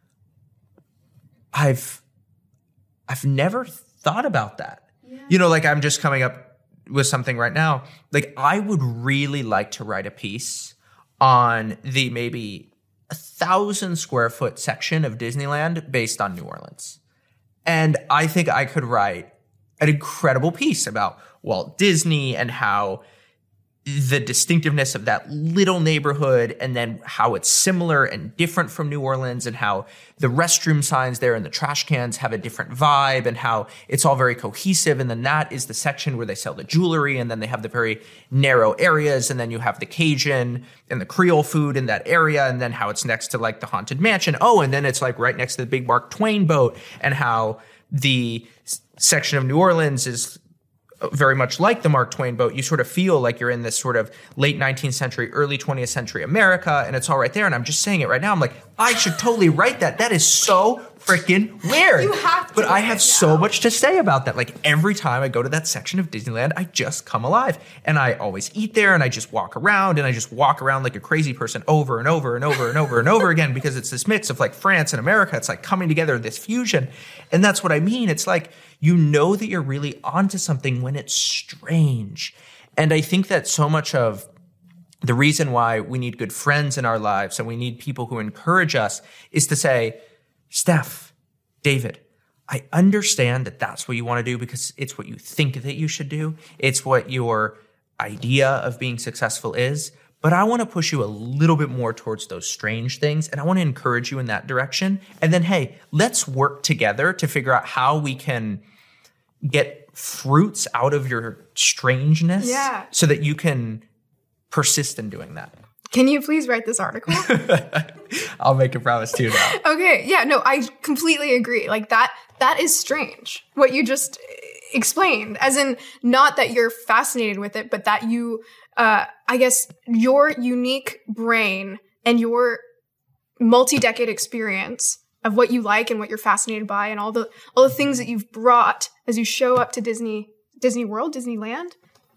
I've I've never thought about that. Yeah. You know, like I'm just coming up with something right now. Like I would really like to write a piece on the maybe a thousand square foot section of Disneyland based on New Orleans. And I think I could write an incredible piece about Walt Disney and how the distinctiveness of that little neighborhood and then how it's similar and different from New Orleans and how the restroom signs there and the trash cans have a different vibe and how it's all very cohesive. And then that is the section where they sell the jewelry and then they have the very narrow areas and then you have the Cajun and the Creole food in that area and then how it's next to like the Haunted Mansion. Oh, and then it's like right next to the big Mark Twain boat and how the s- section of New Orleans is very much like the Mark Twain boat. You sort of feel like you're in this sort of late nineteenth century, early twentieth century America, and it's all right there. And I'm just saying it right now. I'm like, I should totally write that. That is so freaking weird. You have to. But I have so much to say about that. Like every time I go to that section of Disneyland, I just come alive. And I always eat there and I just walk around and I just walk around like a crazy person over and over and over and over and over again because it's this mix of like France and America. It's like coming together, this fusion. And that's what I mean. It's like, you know that you're really onto something when it's strange. And I think that so much of the reason why we need good friends in our lives and we need people who encourage us is to say, Steph, David, I understand that that's what you want to do because it's what you think that you should do. It's what your idea of being successful is. But I want to push you a little bit more towards those strange things. And I want to encourage you in that direction. And then, hey, let's work together to figure out how we can get fruits out of your strangeness yeah. so that you can persist in doing that. Can you please write this article? I'll make a promise to you now. Okay. Yeah, no, I completely agree. Like that, that is strange. What you just explained, as in not that you're fascinated with it, but that you, uh, I guess your unique brain and your multi-decade experience of what you like and what you're fascinated by and all the, all the things that you've brought as you show up to Disney, Disney World, Disneyland.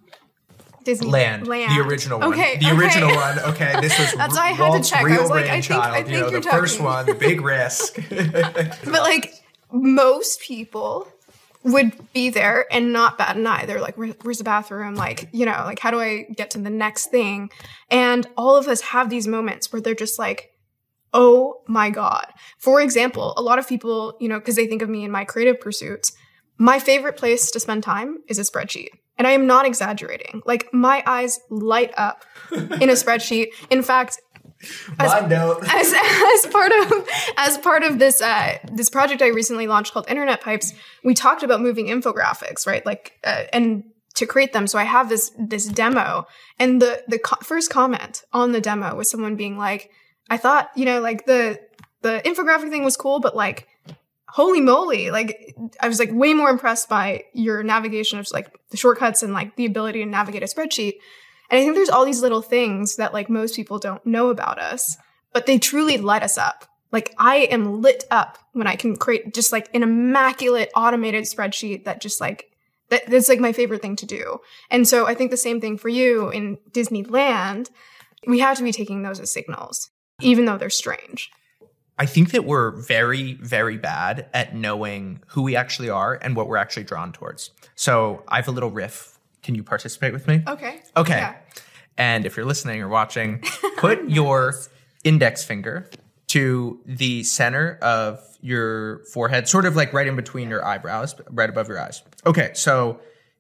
Disneyland, Land. the original one. Okay, the okay. original one. Okay, this was That's why I had Walt's to check. real I was like, I think, brainchild. I think you know, you're the talking. first one, the big risk. But like most people would be there and not bat an eye. They're like, Where, where's the bathroom? Like, you know, like how do I get to the next thing? And all of us have these moments where they're just like, oh my God. For example, a lot of people, you know, because they think of me in my creative pursuits, my favorite place to spend time is a spreadsheet. And I am not exaggerating. Like my eyes light up in a spreadsheet. In fact, as, My note. as as part of as part of this uh, this project I recently launched called Internet Pipes, we talked about moving infographics, right? Like uh, and to create them. So I have this this demo, and the the co- first comment on the demo was someone being like, "I thought, you know, like the the infographic thing was cool, but like." Holy moly, like I was like way more impressed by your navigation of like the shortcuts and like the ability to navigate a spreadsheet. And I think there's all these little things that like most people don't know about us, but they truly light us up. Like I am lit up when I can create just like an immaculate automated spreadsheet that just like, that, that's like my favorite thing to do. And so I think the same thing for you in Disneyland, we have to be taking those as signals, even though they're strange. I think that we're very, very bad at knowing who we actually are and what we're actually drawn towards. So I have a little riff. Can you participate with me? Okay. Okay. Yeah. And if you're listening or watching, put your index finger to the center of your forehead, sort of like right in between your eyebrows, right above your eyes. Okay. So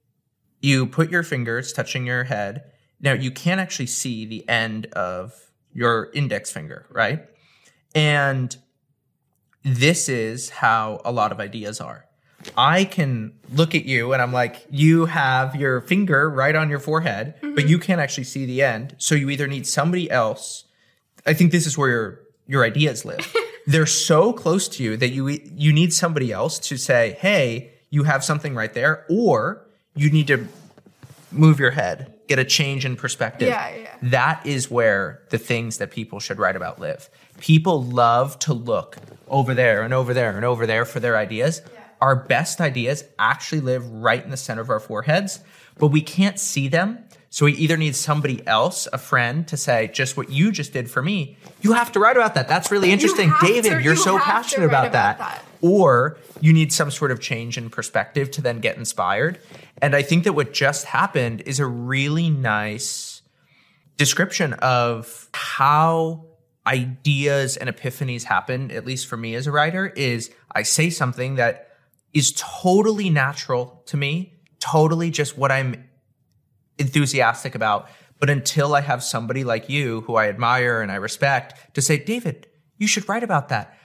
you put your fingers touching your head. Now you can't actually see the end of your index finger, right? And this is how a lot of ideas are. I can look at you and I'm like, you have your finger right on your forehead, mm-hmm. but you can't actually see the end. So you either need somebody else. I think this is where your, your ideas live. They're so close to you that you, you need somebody else to say, hey, you have something right there, or you need to move your head. Get a change in perspective. Yeah, yeah. That is where the things that people should write about live. People love to look over there and over there and over there for their ideas. Yeah. our best ideas actually live right in the center of our foreheads, but we can't see them. So we either need somebody else, a friend, to say, just what you just did for me. You have to write about that. That's really interesting. You David, to, you're you so passionate about, about that. that. Or you need some sort of change in perspective to then get inspired. And I think that what just happened is a really nice description of how ideas and epiphanies happen, at least for me as a writer, is I say something that is totally natural to me, totally just what I'm enthusiastic about. But until I have somebody like you who I admire and I respect to say, David, you should write about that.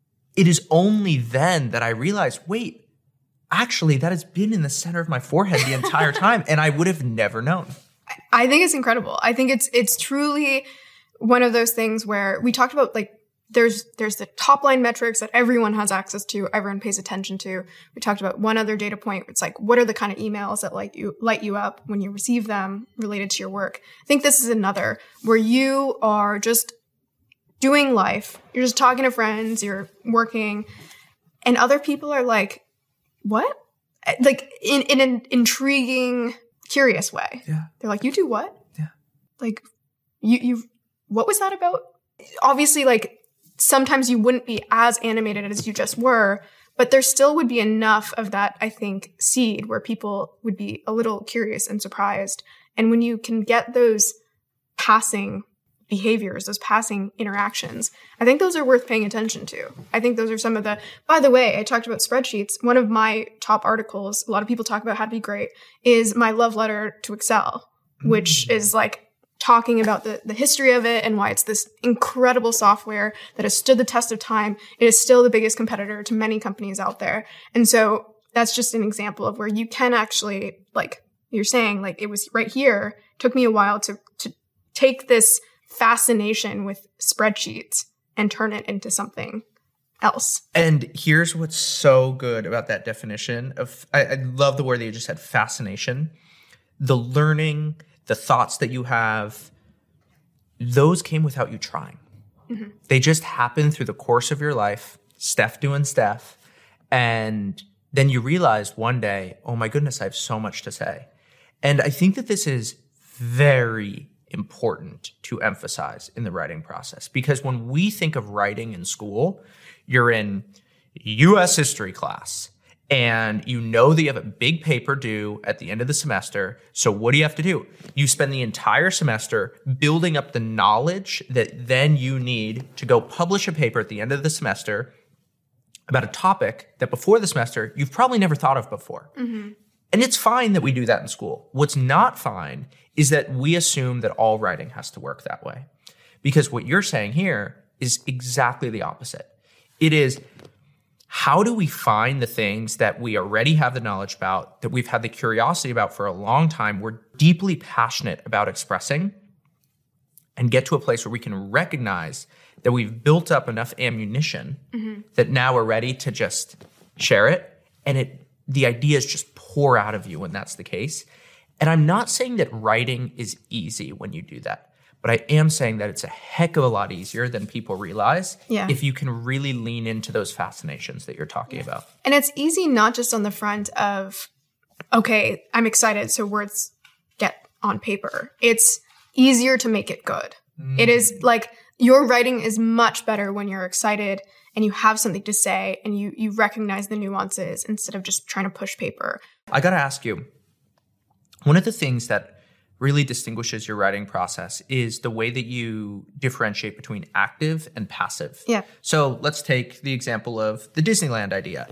It is only then that I realize, wait, actually that has been in the center of my forehead the entire time. And I would have never known. I think it's incredible. I think it's, it's truly one of those things where we talked about, like, There's there's the top line metrics that everyone has access to, everyone pays attention to. We talked about one other data point. It's like, what are the kind of emails that light you light you up when you receive them related to your work? I think this is another where you are just doing life. You're just talking to friends. You're working, and other people are like, "What?" Like in in an intriguing, curious way. Yeah. They're like, "You do what?" Yeah. Like, you you what was that about? Obviously, like. Sometimes you wouldn't be as animated as you just were, but there still would be enough of that, I think, seed where people would be a little curious and surprised. And when you can get those passing behaviors, those passing interactions, I think those are worth paying attention to. I think those are some of the, by the way, I talked about spreadsheets. One of my top articles, a lot of people talk about how to be great, is my love letter to Excel, which mm-hmm. is like, talking about the, the history of it and why it's this incredible software that has stood the test of time. It is still the biggest competitor to many companies out there. And so that's just an example of where you can actually, like you're saying, like it was right here. It took me a while to, to take this fascination with spreadsheets and turn it into something else. And here's what's so good about that definition of, I, I love the word that you just said, fascination. The learning, the thoughts that you have, those came without you trying. Mm-hmm. They just happened through the course of your life, Steph doing Steph. And then you realized one day, oh my goodness, I have so much to say. And I think that this is very important to emphasize in the writing process, because when we think of writing in school, you're in U S history class. And you know that you have a big paper due at the end of the semester. So what do you have to do? You spend the entire semester building up the knowledge that then you need to go publish a paper at the end of the semester about a topic that before the semester you've probably never thought of before. Mm-hmm. And it's fine that we do that in school. What's not fine is that we assume that all writing has to work that way. Because what you're saying here is exactly the opposite. It is, how do we find the things that we already have the knowledge about, that we've had the curiosity about for a long time, we're deeply passionate about expressing, and get to a place where we can recognize that we've built up enough ammunition mm-hmm. that now we're ready to just share it, and it the ideas just pour out of you when that's the case. And I'm not saying that writing is easy when you do that. But I am saying that it's a heck of a lot easier than people realize yeah. if you can really lean into those fascinations that you're talking yeah. about. And it's easy not just on the front of, okay, I'm excited, so words get on paper. It's easier to make it good. Mm. It is like your writing is much better when you're excited and you have something to say and you you recognize the nuances instead of just trying to push paper. I got to ask you, one of the things that really distinguishes your writing process is the way that you differentiate between active and passive. Yeah. So let's take the example of the Disneyland idea.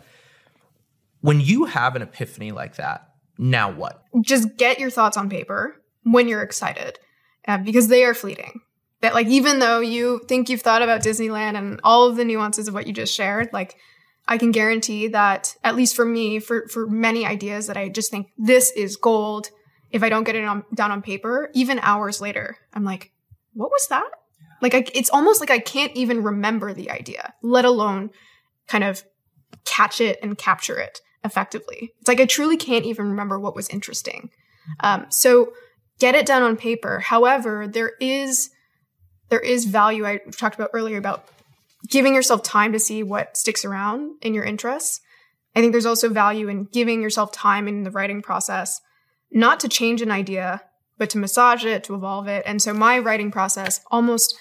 When you have an epiphany like that, now what? Just get your thoughts on paper when you're excited, uh, because they are fleeting. That, like, even though you think you've thought about Disneyland and all of the nuances of what you just shared, like, I can guarantee that, at least for me, for, for many ideas that I just think this is gold, if I don't get it on, down on paper, even hours later, I'm like, what was that? Yeah. Like, I, it's almost like I can't even remember the idea, let alone kind of catch it and capture it effectively. It's like I truly can't even remember what was interesting. Um, so get it down on paper. However, there is there is value I talked about earlier about giving yourself time to see what sticks around in your interests. I think there's also value in giving yourself time in the writing process, not to change an idea, but to massage it, to evolve it. And so my writing process almost,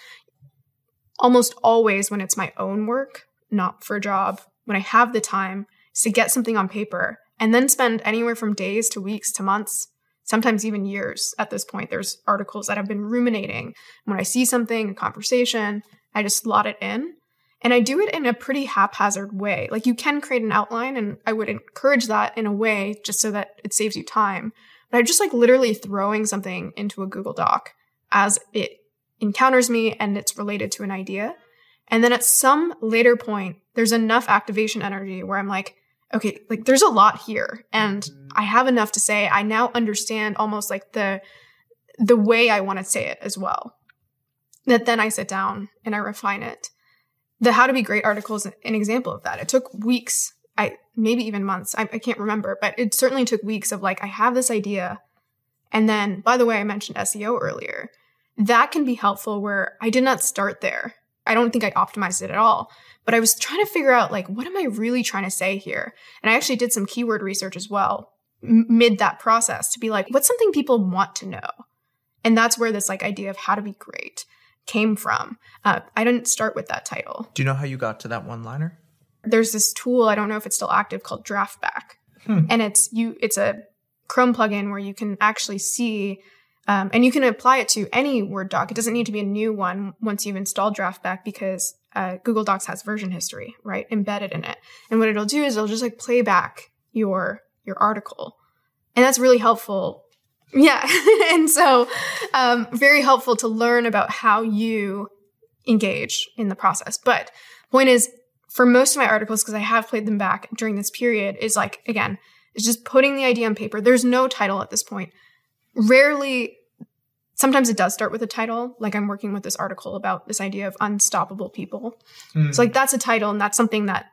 almost always when it's my own work, not for a job, when I have the time, is to get something on paper and then spend anywhere from days to weeks to months, sometimes even years at this point. There's articles that I've been ruminating. When I see something, a conversation, I just slot it in. And I do it in a pretty haphazard way. Like, you can create an outline, and I would encourage that in a way just so that it saves you time. But I'm just like literally throwing something into a Google Doc as it encounters me and it's related to an idea. And then at some later point, there's enough activation energy where I'm like, okay, like there's a lot here and I have enough to say. I now understand almost like the, the way I want to say it as well. That then I sit down and I refine it. The How to Be Great article is an example of that. It took weeks, I maybe even months. I, I can't remember, but it certainly took weeks of like, I have this idea. And then, by the way, I mentioned S E O earlier. That can be helpful where I did not start there. I don't think I optimized it at all, but I was trying to figure out like, what am I really trying to say here? And I actually did some keyword research as well m- mid that process to be like, what's something people want to know? And that's where this like idea of How to Be Great came from. Uh, I didn't start with that title. Do you know how you got to that one-liner? There's this tool, I don't know if it's still active, called Draftback. Hmm. And it's you. It's a Chrome plugin where you can actually see, um, and you can apply it to any Word doc. It doesn't need to be a new one once you've installed Draftback because uh, Google Docs has version history, right, embedded in it. And what it'll do is it'll just like play back your your article. And that's really helpful. Yeah. And so um, very helpful to learn about how you engage in the process. But point is, for most of my articles, because I have played them back during this period, is like, again, it's just putting the idea on paper. There's no title at this point. Rarely, sometimes it does start with a title. Like I'm working with this article about this idea of unstoppable people. Mm. So like that's a title and that's something that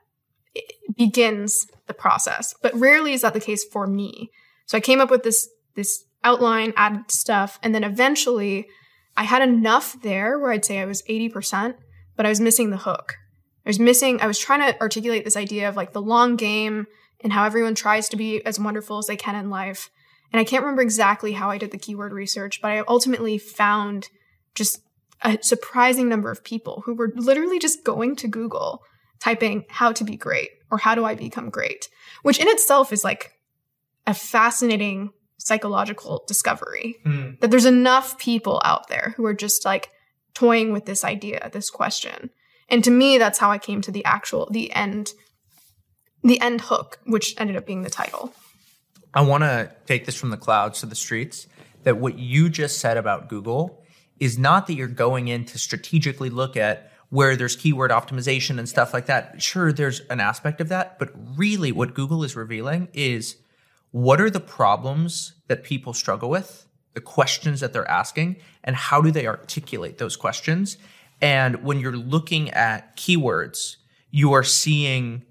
begins the process. But rarely is that the case for me. So I came up with this this outline, added stuff, and then eventually I had enough there where I'd say I was eighty percent, but I was missing the hook. I was missing, I was trying to articulate this idea of like the long game and how everyone tries to be as wonderful as they can in life. And I can't remember exactly how I did the keyword research, but I ultimately found just a surprising number of people who were literally just going to Google, typing how to be great or how do I become great, which in itself is like a fascinating psychological discovery mm. that there's enough people out there who are just like toying with this idea, this question. And to me, that's how I came to the actual, the end, the end hook, which ended up being the title. I want to take this from the clouds to the streets, that what you just said about Google is not that you're going in to strategically look at where there's keyword optimization and stuff like that. Sure, there's an aspect of that, but really what Google is revealing is what are the problems that people struggle with, the questions that they're asking, and how do they articulate those questions? And when you're looking at keywords, you are seeing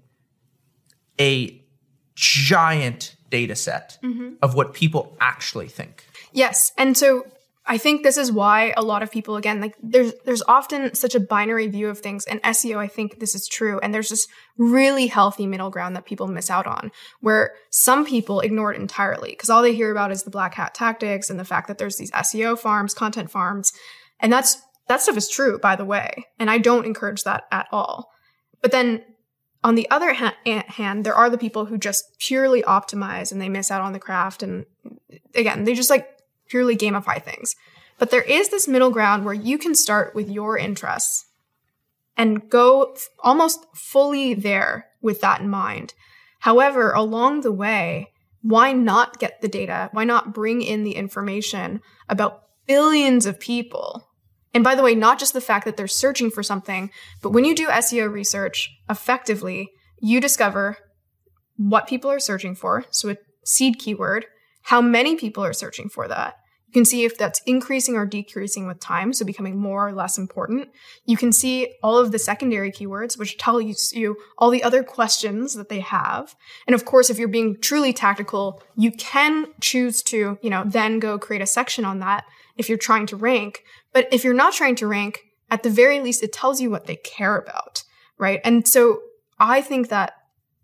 a giant data set mm-hmm. of what people actually think. Yes. And so I think this is why a lot of people, again, like there's there's often such a binary view of things. And S E O, I think this is true. And there's this really healthy middle ground that people miss out on, where some people ignore it entirely because all they hear about is the black hat tactics and the fact that there's these S E O farms, content farms. And that's that stuff is true, by the way. And I don't encourage that at all. But then on the other ha- hand, there are the people who just purely optimize and they miss out on the craft. And again, they just like purely gamify things. But there is this middle ground where you can start with your interests and go f- almost fully there with that in mind. However, along the way, why not get the data? Why not bring in the information about billions of people? And by the way, not just the fact that they're searching for something, but when you do S E O research effectively, you discover what people are searching for. So a seed keyword, how many people are searching for that. You can see if that's increasing or decreasing with time, so becoming more or less important. You can see all of the secondary keywords, which tell you, you all the other questions that they have. And of course, if you're being truly tactical, you can choose to, you know, then go create a section on that if you're trying to rank. But if you're not trying to rank, at the very least, it tells you what they care about, right? And so I think that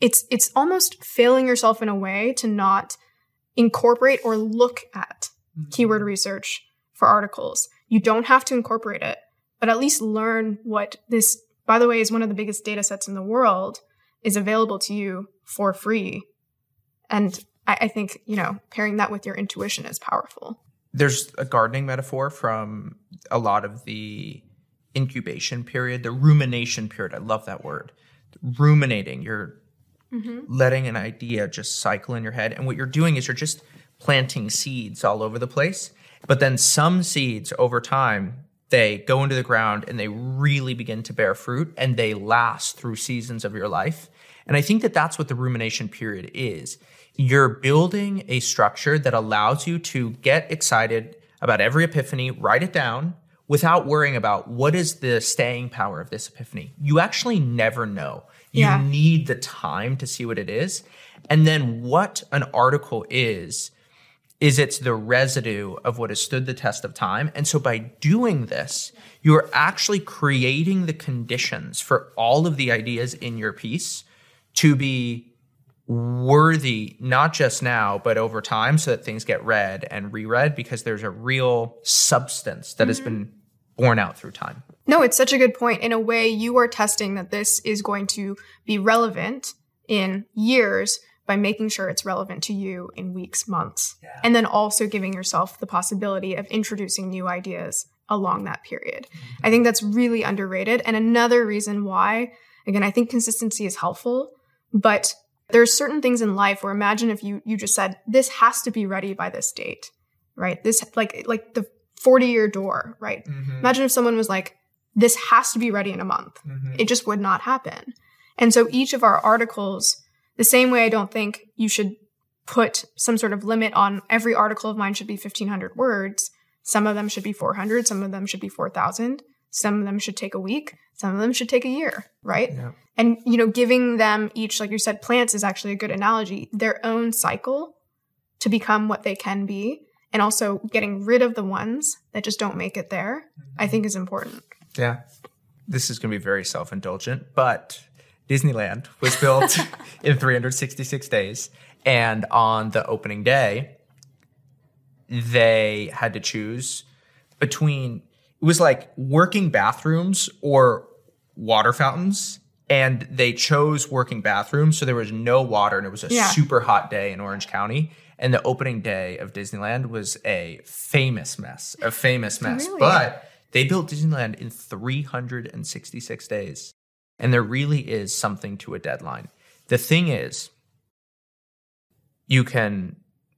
it's it's almost failing yourself in a way to not incorporate or look at mm-hmm. keyword research for articles. You don't have to incorporate it, but at least learn what this, by the way, is one of the biggest data sets in the world, is available to you for free. And I, I think, you know, pairing that with your intuition is powerful. There's a gardening metaphor from a lot of the incubation period, the rumination period. I love that word. Ruminating. You're mm-hmm. letting an idea just cycle in your head. And what you're doing is you're just planting seeds all over the place. But then some seeds over time, they go into the ground and they really begin to bear fruit and they last through seasons of your life. And I think that that's what the rumination period is. You're building a structure that allows you to get excited about every epiphany, write it down without worrying about what is the staying power of this epiphany. You actually never know. You yeah. need the time to see what it is. And then what an article is, is it's the residue of what has stood the test of time. And so by doing this, you're actually creating the conditions for all of the ideas in your piece to be worthy, not just now, but over time, so that things get read and reread, because there's a real substance that mm-hmm. has been borne out through time. No, it's such a good point. In a way, you are testing that this is going to be relevant in years by making sure it's relevant to you in weeks, months, yeah. and then also giving yourself the possibility of introducing new ideas along that period. Mm-hmm. I think that's really underrated. And another reason why, again, I think consistency is helpful, but there's certain things in life where imagine if you you just said, this has to be ready by this date, right? This, like, like the forty-year door, right? Mm-hmm. Imagine if someone was like, this has to be ready in a month. Mm-hmm. It just would not happen. And so each of our articles, the same way I don't think you should put some sort of limit on every article of mine should be fifteen hundred words. Some of them should be four hundred. Some of them should be four thousand. Some of them should take a week. Some of them should take a year, right? Yeah. And, you know, giving them each, like you said, plants is actually a good analogy, their own cycle to become what they can be. And also getting rid of the ones that just don't make it there, I think is important. Yeah. This is going to be very self-indulgent, but Disneyland was built in three hundred sixty-six days. And on the opening day, they had to choose between, it was like working bathrooms or water fountains. And they chose working bathrooms. So there was no water and it was a yeah. super hot day in Orange County. And the opening day of Disneyland was a famous mess, a famous mess. Really? But they built Disneyland in three hundred sixty-six days. And there really is something to a deadline. The thing is, you can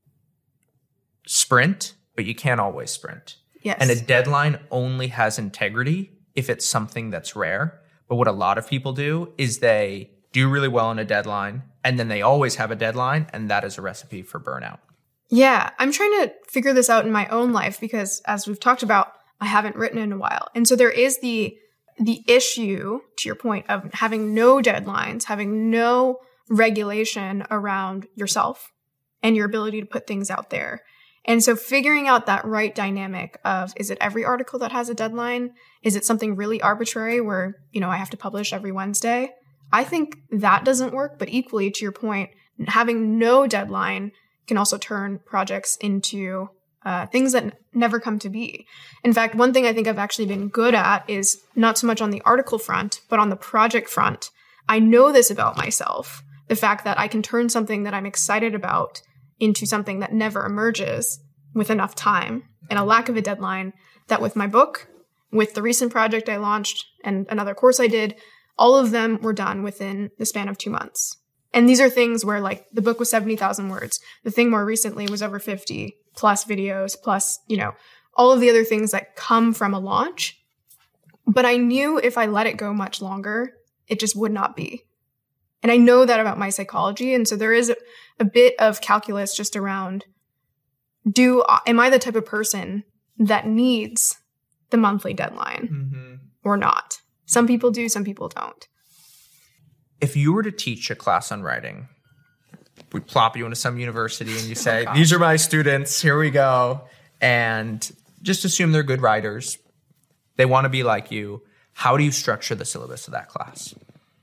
sprint, but you can't always sprint. Yes. And a deadline only has integrity if it's something that's rare. But what a lot of people do is they do really well on a deadline, and then they always have a deadline, and that is a recipe for burnout. Yeah, I'm trying to figure this out in my own life because, as we've talked about, I haven't written in a while. And so there is the the issue, to your point, of having no deadlines, having no regulation around yourself and your ability to put things out there. And so figuring out that right dynamic of, is it every article that has a deadline? Is it something really arbitrary where, you know, I have to publish every Wednesday? I think that doesn't work, but equally to your point, having no deadline can also turn projects into uh, things that n- never come to be. In fact, one thing I think I've actually been good at is not so much on the article front, but on the project front. I know this about myself, the fact that I can turn something that I'm excited about into something that never emerges with enough time and a lack of a deadline, that with my book, with the recent project I launched and another course I did, all of them were done within the span of two months. And these are things where, like, the book was seventy thousand words. The thing more recently was over fifty, plus videos, plus, you know, all of the other things that come from a launch. But I knew if I let it go much longer, it just would not be. And I know that about my psychology. And so there is a, a bit of calculus just around, do, am I the type of person that needs the monthly deadline mm-hmm. or not? Some people do, some people don't. If you were to teach a class on writing, we plop you into some university and you say, oh, these are my students, here we go. And just assume they're good writers. They want to be like you. How do you structure the syllabus of that class?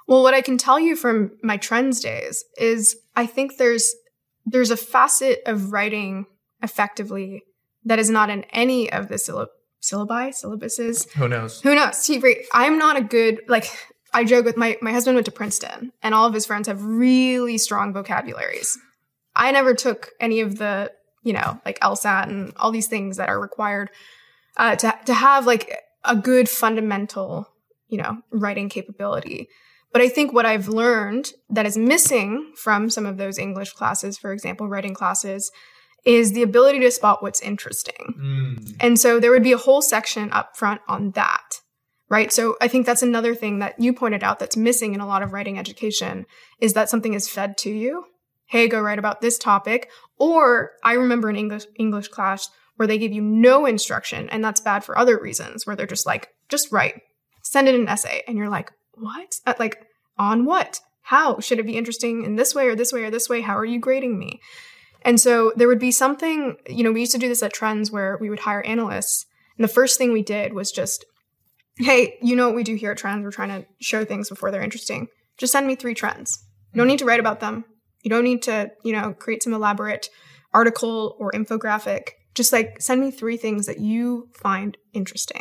Well, what I can tell you from my trends days is I think there's there's a facet of writing effectively that is not in any of the syllab- syllabi, syllabuses. Who knows? Who knows? See, right, I'm not a good, like, I joke with my, my husband went to Princeton and all of his friends have really strong vocabularies. I never took any of the, you know, like LSAT and all these things that are required uh, to to have like a good fundamental, you know, writing capability. But I think what I've learned that is missing from some of those English classes, for example, writing classes, is the ability to spot what's interesting. Mm. And so there would be a whole section up front on that, right? So I think that's another thing that you pointed out that's missing in a lot of writing education is that something is fed to you. Hey, go write about this topic. Or I remember an English English class where they give you no instruction, and that's bad for other reasons, where they're just like, just write, send in an essay. And you're like, what? Uh, like, on what? How? Should it be interesting in this way or this way or this way? How are you grading me? And so there would be something, you know, we used to do this at Trends where we would hire analysts. And the first thing we did was just, hey, you know what we do here at Trends? We're trying to show things before they're interesting. Just send me three trends. You don't need to write about them. You don't need to, you know, create some elaborate article or infographic. Just like send me three things that you find interesting.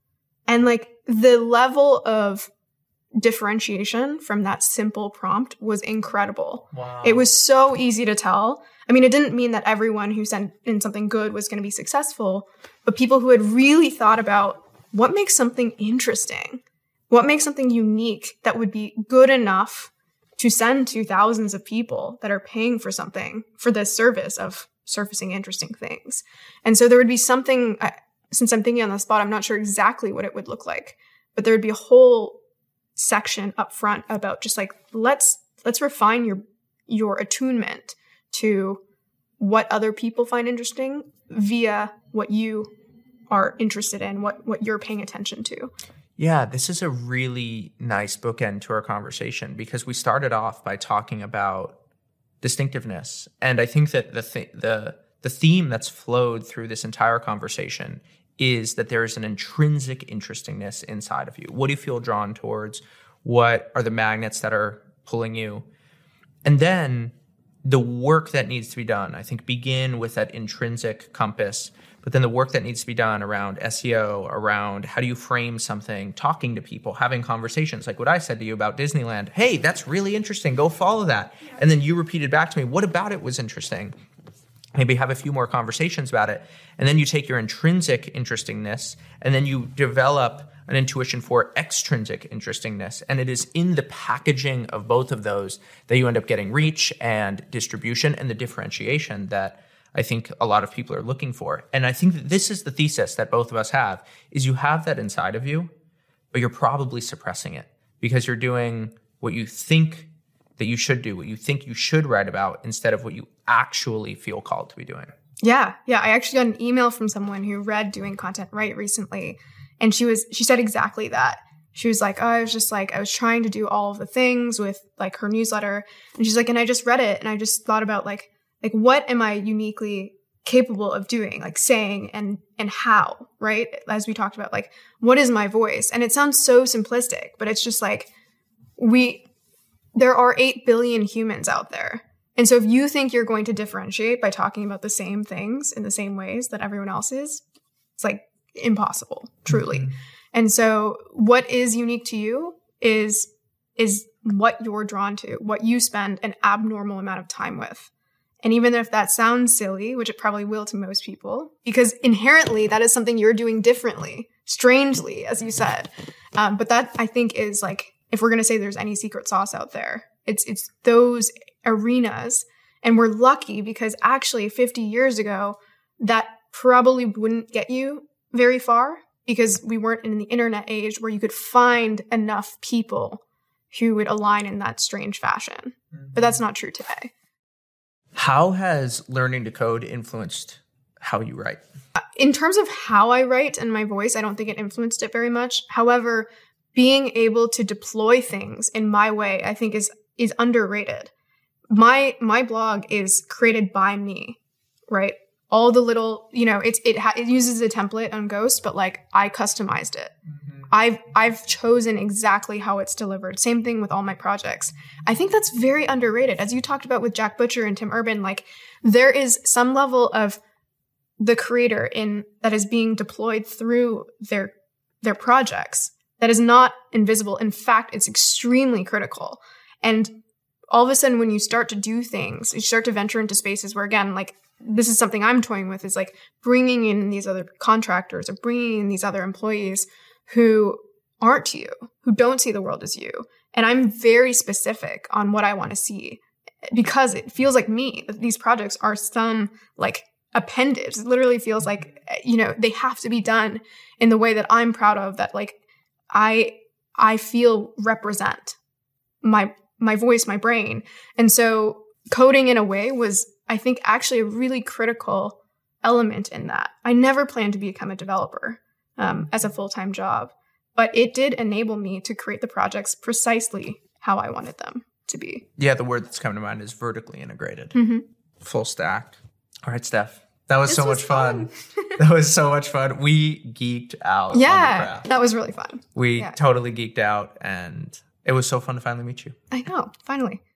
And like the level of differentiation from that simple prompt was incredible. Wow. It was so easy to tell. I mean, it didn't mean that everyone who sent in something good was going to be successful, but people who had really thought about what makes something interesting, what makes something unique that would be good enough to send to thousands of people that are paying for something for this service of surfacing interesting things. And so there would be something, uh, since I'm thinking on the spot, I'm not sure exactly what it would look like, but there would be a whole section up front about just like, let's, let's refine your, your attunement to what other people find interesting via what you are interested in, what, what you're paying attention to. Yeah, this is a really nice bookend to our conversation because we started off by talking about distinctiveness. And I think that the th- the the theme that's flowed through this entire conversation is that there is an intrinsic interestingness inside of you. What do you feel drawn towards? What are the magnets that are pulling you? And then the work that needs to be done, I think, begin with that intrinsic compass, but then the work that needs to be done around S E O, around how do you frame something, talking to people, having conversations, like what I said to you about Disneyland. Hey, that's really interesting. Go follow that. And then you repeated back to me, what about it was interesting? Maybe have a few more conversations about it. And then you take your intrinsic interestingness and then you develop an intuition for extrinsic interestingness. And it is in the packaging of both of those that you end up getting reach and distribution and the differentiation that I think a lot of people are looking for. And I think that this is the thesis that both of us have, is you have that inside of you, but you're probably suppressing it because you're doing what you think that you should do, what you think you should write about instead of what you actually feel called to be doing. Yeah. Yeah. I actually got an email from someone who read Doing Content Right recently. And she was, she said exactly that. She was like, oh, I was just like, I was trying to do all of the things with like her newsletter. And she's like, and I just read it and I just thought about like, like, what am I uniquely capable of doing, like saying and, and how, right? As we talked about, like, what is my voice? And it sounds so simplistic, but it's just like, we, there are eight billion humans out there. And so if you think you're going to differentiate by talking about the same things in the same ways that everyone else is, it's like impossible, truly. Mm-hmm. And so what is unique to you is, is what you're drawn to, what you spend an abnormal amount of time with. And even if that sounds silly, which it probably will to most people, because inherently that is something you're doing differently, strangely, as you said. Um, but that, I think, is like, if we're going to say there's any secret sauce out there, it's it's those arenas. And we're lucky because actually fifty years ago, that probably wouldn't get you very far because we weren't in the internet age where you could find enough people who would align in that strange fashion. Mm-hmm. But that's not true today. How has learning to code influenced how you write? In terms of how I write and my voice, I don't think it influenced it very much. However, being able to deploy things in my way, I think is is underrated. My my blog is created by me, right? All the little, you know, it's it ha- it uses a template on Ghost, but like I customized it. Mm-hmm. I've I've chosen exactly how it's delivered. Same thing with all my projects. I think that's very underrated. As you talked about with Jack Butcher and Tim Urban, like there is some level of the creator in that is being deployed through their their projects that is not invisible. In fact, it's extremely critical. And all of a sudden, when you start to do things, you start to venture into spaces where, again, like this is something I'm toying with, is like bringing in these other contractors or bringing in these other employees who aren't you, who don't see the world as you. And I'm very specific on what I want to see because it feels like me that these projects are some like appendage. It literally feels like, you know, they have to be done in the way that I'm proud of, that like I, I feel represent my, my voice, my brain. And so coding in a way was, I think, actually a really critical element in that. I never planned to become a developer um, as a full-time job, but it did enable me to create the projects precisely how I wanted them to be. Yeah, the word that's coming to mind is vertically integrated. Mm-hmm. Full stack. All right, Steph. That was This so was much fun. fun. That was so much fun. We geeked out on the Yeah, craft. that was really fun. We Yeah. totally geeked out, and it was so fun to finally meet you. I know, finally.